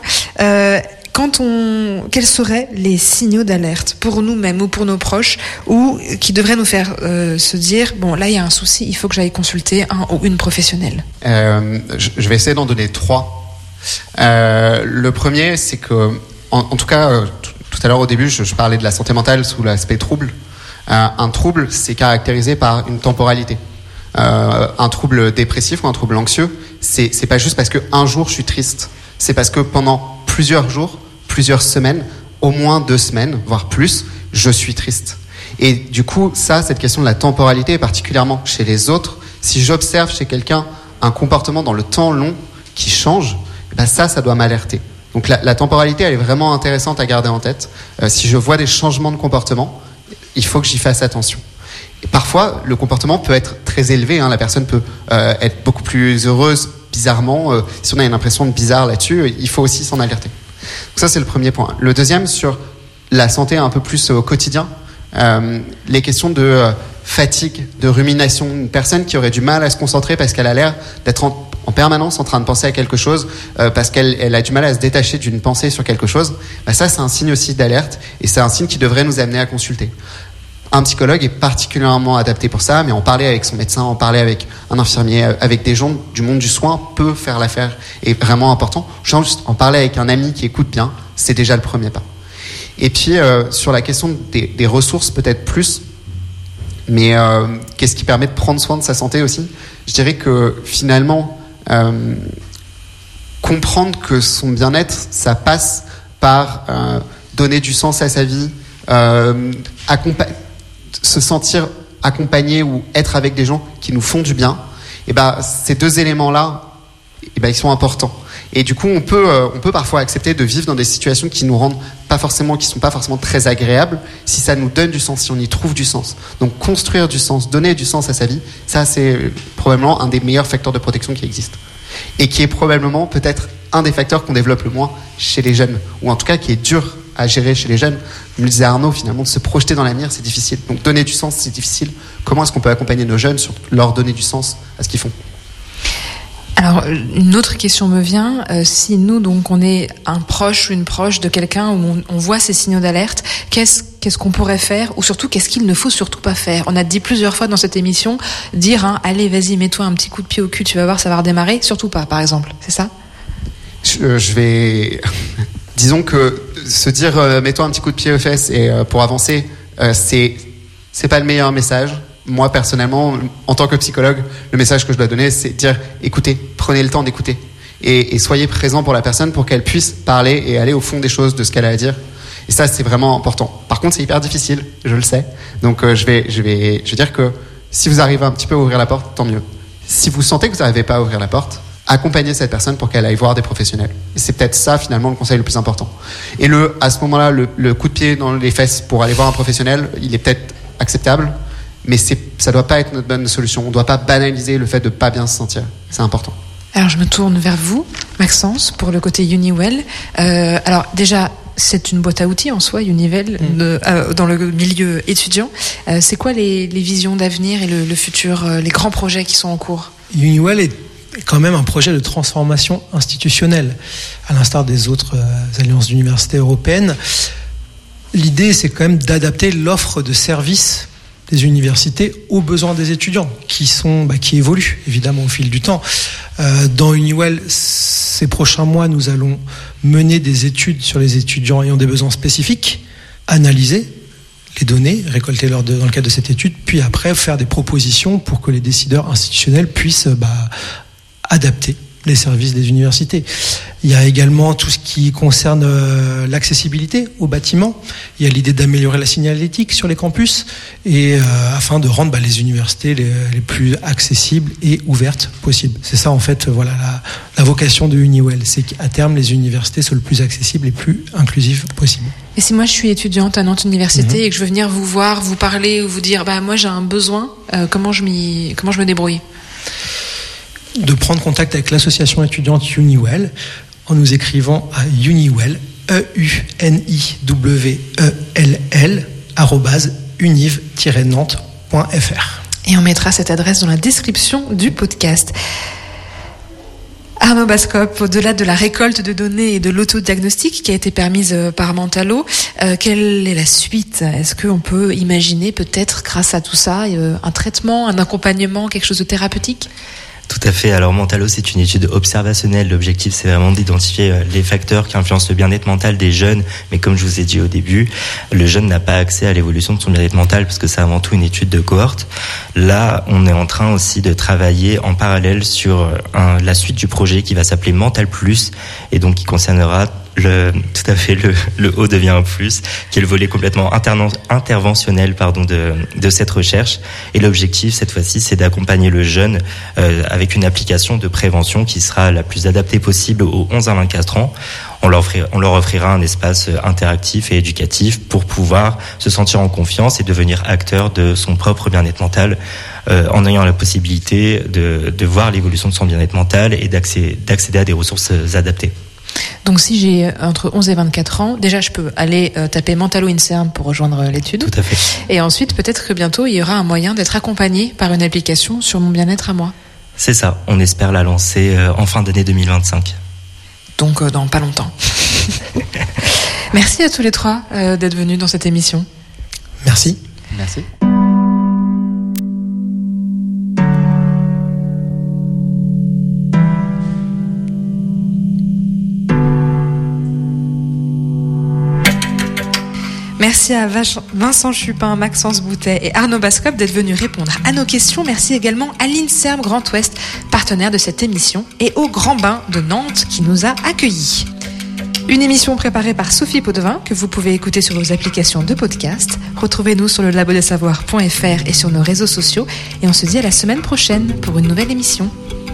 Quels seraient les signaux d'alerte pour nous-mêmes ou pour nos proches, ou qui devraient nous faire se dire, bon, là, il y a un souci, il faut que j'aille consulter un ou une professionnelle? Je vais essayer d'en donner 3. Le premier, c'est que, en tout cas, tout à l'heure au début, je parlais de la santé mentale sous l'aspect trouble. Un trouble, c'est caractérisé par une temporalité. un trouble dépressif ou un trouble anxieux, c'est pas juste parce que un jour je suis triste. C'est parce que pendant plusieurs jours, plusieurs semaines, au moins 2 semaines, voire plus, je suis triste. Et du coup, cette question de la temporalité, particulièrement chez les autres, si j'observe chez quelqu'un un comportement dans le temps long qui change, ça doit m'alerter. Donc la temporalité, elle est vraiment intéressante à garder en tête. Si je vois des changements de comportement, il faut que j'y fasse attention. Et parfois, le comportement peut être très élevé. La personne peut être beaucoup plus heureuse, bizarrement. Si on a une impression de bizarre là-dessus, il faut aussi s'en alerter. Donc ça, c'est le premier point. Le deuxième, sur la santé un peu plus au quotidien, les questions de fatigue, de rumination, une personne qui aurait du mal à se concentrer parce qu'elle a l'air d'être en permanence en train de penser à quelque chose, parce qu'elle a du mal à se détacher d'une pensée sur quelque chose, ça c'est un signe aussi d'alerte, et c'est un signe qui devrait nous amener à consulter. Un psychologue est particulièrement adapté pour ça, mais en parler avec son médecin, en parler avec un infirmier, avec des gens du monde du soin peut faire l'affaire, et vraiment important. Juste en parler avec un ami qui écoute bien, c'est déjà le premier pas. Et puis sur la question des ressources peut-être plus, mais qu'est-ce qui permet de prendre soin de sa santé aussi ? Je dirais que finalement, comprendre que son bien-être, ça passe par donner du sens à sa vie, se sentir accompagné ou être avec des gens qui nous font du bien. Et ces 2 éléments-là, ils sont importants. Et du coup, on peut parfois accepter de vivre dans des situations qui nous rendent qui sont pas forcément très agréables, si ça nous donne du sens, si on y trouve du sens. Donc, construire du sens, donner du sens à sa vie, ça, c'est probablement un des meilleurs facteurs de protection qui existent. Et qui est probablement peut-être un des facteurs qu'on développe le moins chez les jeunes, ou en tout cas qui est dur à gérer chez les jeunes. Comme le disait Arnaud, finalement, de se projeter dans l'avenir, c'est difficile. Donc, donner du sens, c'est difficile. Comment est-ce qu'on peut accompagner nos jeunes sur leur donner du sens à ce qu'ils font ? Alors, une autre question me vient. Si nous, donc, on est un proche ou une proche de quelqu'un où on voit ces signaux d'alerte, qu'est-ce qu'on pourrait faire, ou surtout, qu'est-ce qu'il ne faut surtout pas faire ? On a dit plusieurs fois dans cette émission, dire, allez, vas-y, mets-toi un petit coup de pied au cul, tu vas voir, ça va redémarrer. Surtout pas, par exemple. C'est ça ? Je vais... Disons que se dire, mets-toi un petit coup de pied aux fesses et pour avancer, c'est pas le meilleur message. Moi, personnellement, en tant que psychologue, le message que je dois donner, c'est de dire, écoutez, prenez le temps d'écouter. Et soyez présent pour la personne pour qu'elle puisse parler et aller au fond des choses, de ce qu'elle a à dire. Et ça, c'est vraiment important. Par contre, c'est hyper difficile, je le sais. Donc, je vais dire que si vous arrivez un petit peu à ouvrir la porte, tant mieux. Si vous sentez que vous n'arrivez pas à ouvrir la porte, accompagner cette personne pour qu'elle aille voir des professionnels. Et c'est peut-être ça, finalement, le conseil le plus important. Et à ce moment-là, le coup de pied dans les fesses pour aller voir un professionnel, il est peut-être acceptable, mais ça ne doit pas être notre bonne solution. On ne doit pas banaliser le fait de ne pas bien se sentir. C'est important. Alors, je me tourne vers vous, Maxence, pour le côté Uniwell. Alors, déjà, c'est une boîte à outils en soi, Uniwell, dans le milieu étudiant. C'est quoi les visions d'avenir et le futur, les grands projets qui sont en cours ? Uniwell est quand même un projet de transformation institutionnelle, à l'instar des autres alliances d'universités européennes. L'idée, c'est quand même d'adapter l'offre de services des universités aux besoins des étudiants, qui évoluent évidemment au fil du temps. Dans Uniwell, ces prochains mois, nous allons mener des études sur les étudiants ayant des besoins spécifiques, analyser les données, récolter dans le cadre de cette étude, puis après faire des propositions pour que les décideurs institutionnels puissent adapter les services des universités. Il y a également tout ce qui concerne l'accessibilité aux bâtiments. Il y a l'idée d'améliorer la signalétique sur les campus et afin de rendre les universités les plus accessibles et ouvertes possibles. C'est ça en fait, voilà la vocation de Uniwell, c'est qu'à terme les universités soient le plus accessibles et plus inclusives possible. Et si moi je suis étudiante à Nantes Université et que je veux venir vous voir, vous parler ou vous dire moi j'ai un besoin, comment je me débrouille ? De prendre contact avec l'association étudiante Uniwell en nous écrivant à Uniwell, EUNIWELL, @univ-nantes.fr. Et on mettra cette adresse dans la description du podcast. Arnaud Bascope, au-delà de la récolte de données et de l'autodiagnostic qui a été permise par Mentalo, quelle est la suite ? Est-ce qu'on peut imaginer peut-être, grâce à tout ça, un traitement, un accompagnement, quelque chose de thérapeutique ? Tout à fait. Alors Mentalo, c'est une étude observationnelle. L'objectif, c'est vraiment d'identifier les facteurs qui influencent le bien-être mental des jeunes. Mais comme je vous ai dit au début, le jeune n'a pas accès à l'évolution de son bien-être mental parce que c'est avant tout une étude de cohorte. Là, on est en train aussi de travailler en parallèle sur la suite du projet qui va s'appeler Mental Plus et donc qui concernera tout à fait le O devient un plus, qui est le volet complètement interventionnel de cette recherche. Et l'objectif cette fois-ci, c'est d'accompagner le jeune avec une application de prévention qui sera la plus adaptée possible aux 11 à 24 ans. On leur offrira un espace interactif et éducatif pour pouvoir se sentir en confiance et devenir acteur de son propre bien-être mental en ayant la possibilité de voir l'évolution de son bien-être mental et d'accéder à des ressources adaptées. Donc si j'ai entre 11 et 24 ans, déjà je peux aller taper Mentalo INSERM pour rejoindre l'étude. Tout à fait. Et ensuite, peut-être que bientôt, il y aura un moyen d'être accompagné par une application sur mon bien-être à moi. C'est ça, on espère la lancer en fin d'année 2025. Donc dans pas longtemps. Merci à tous les trois d'être venus dans cette émission. Merci. Merci. Merci à Vincent Chupin, Maxence Boutet et Arnaud Bascope d'être venus répondre à nos questions. Merci également à l'INSERM Grand Ouest, partenaire de cette émission, et au Grand Bain de Nantes qui nous a accueillis. Une émission préparée par Sophie Potvin que vous pouvez écouter sur vos applications de podcast. Retrouvez-nous sur le labodessavoir.fr et sur nos réseaux sociaux. Et on se dit à la semaine prochaine pour une nouvelle émission.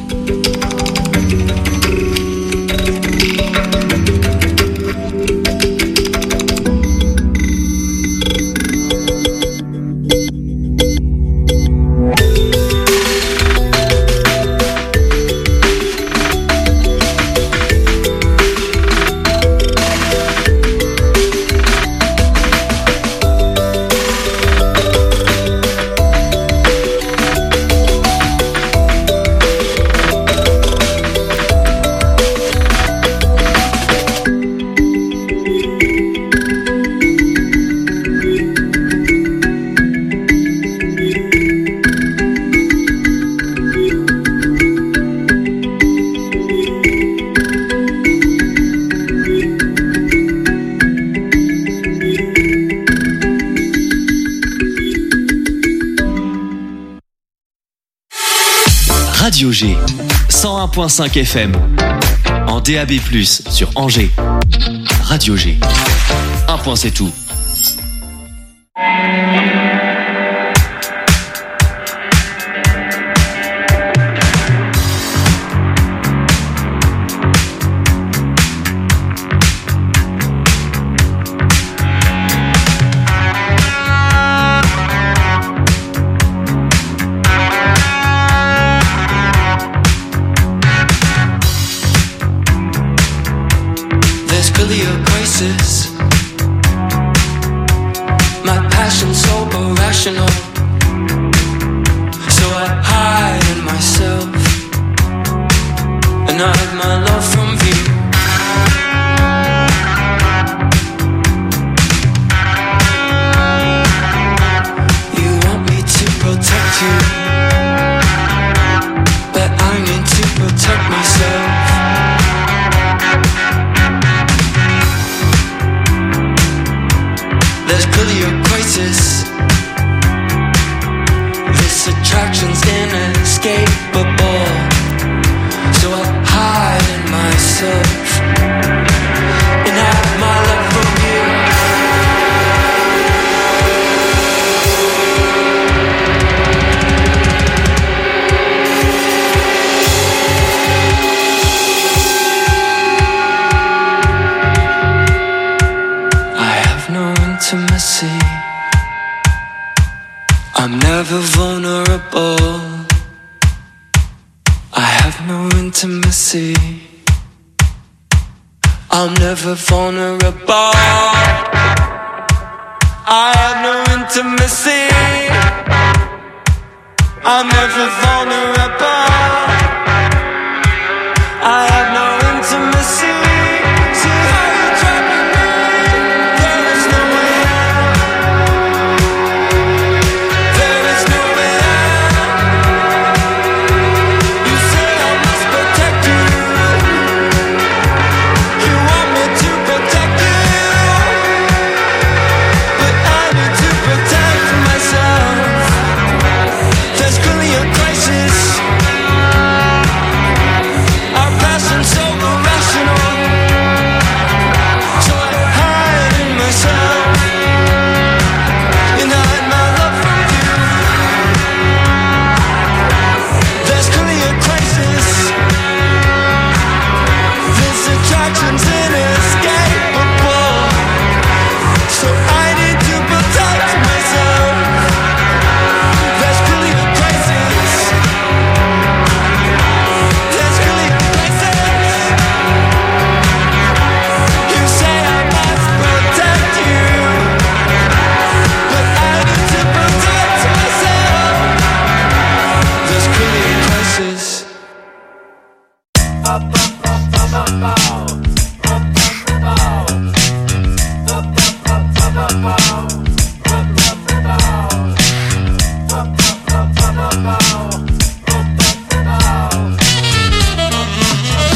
Radio G, 101.5 FM, en DAB+, sur Angers. Radio G, un point c'est tout. I'm never vulnerable. I have no intimacy. I'm never vulnerable. I have no intimacy. I'm never vulnerable. I have no intimacy. See how you trapping me. There is no way out. There is no way out. You ashes.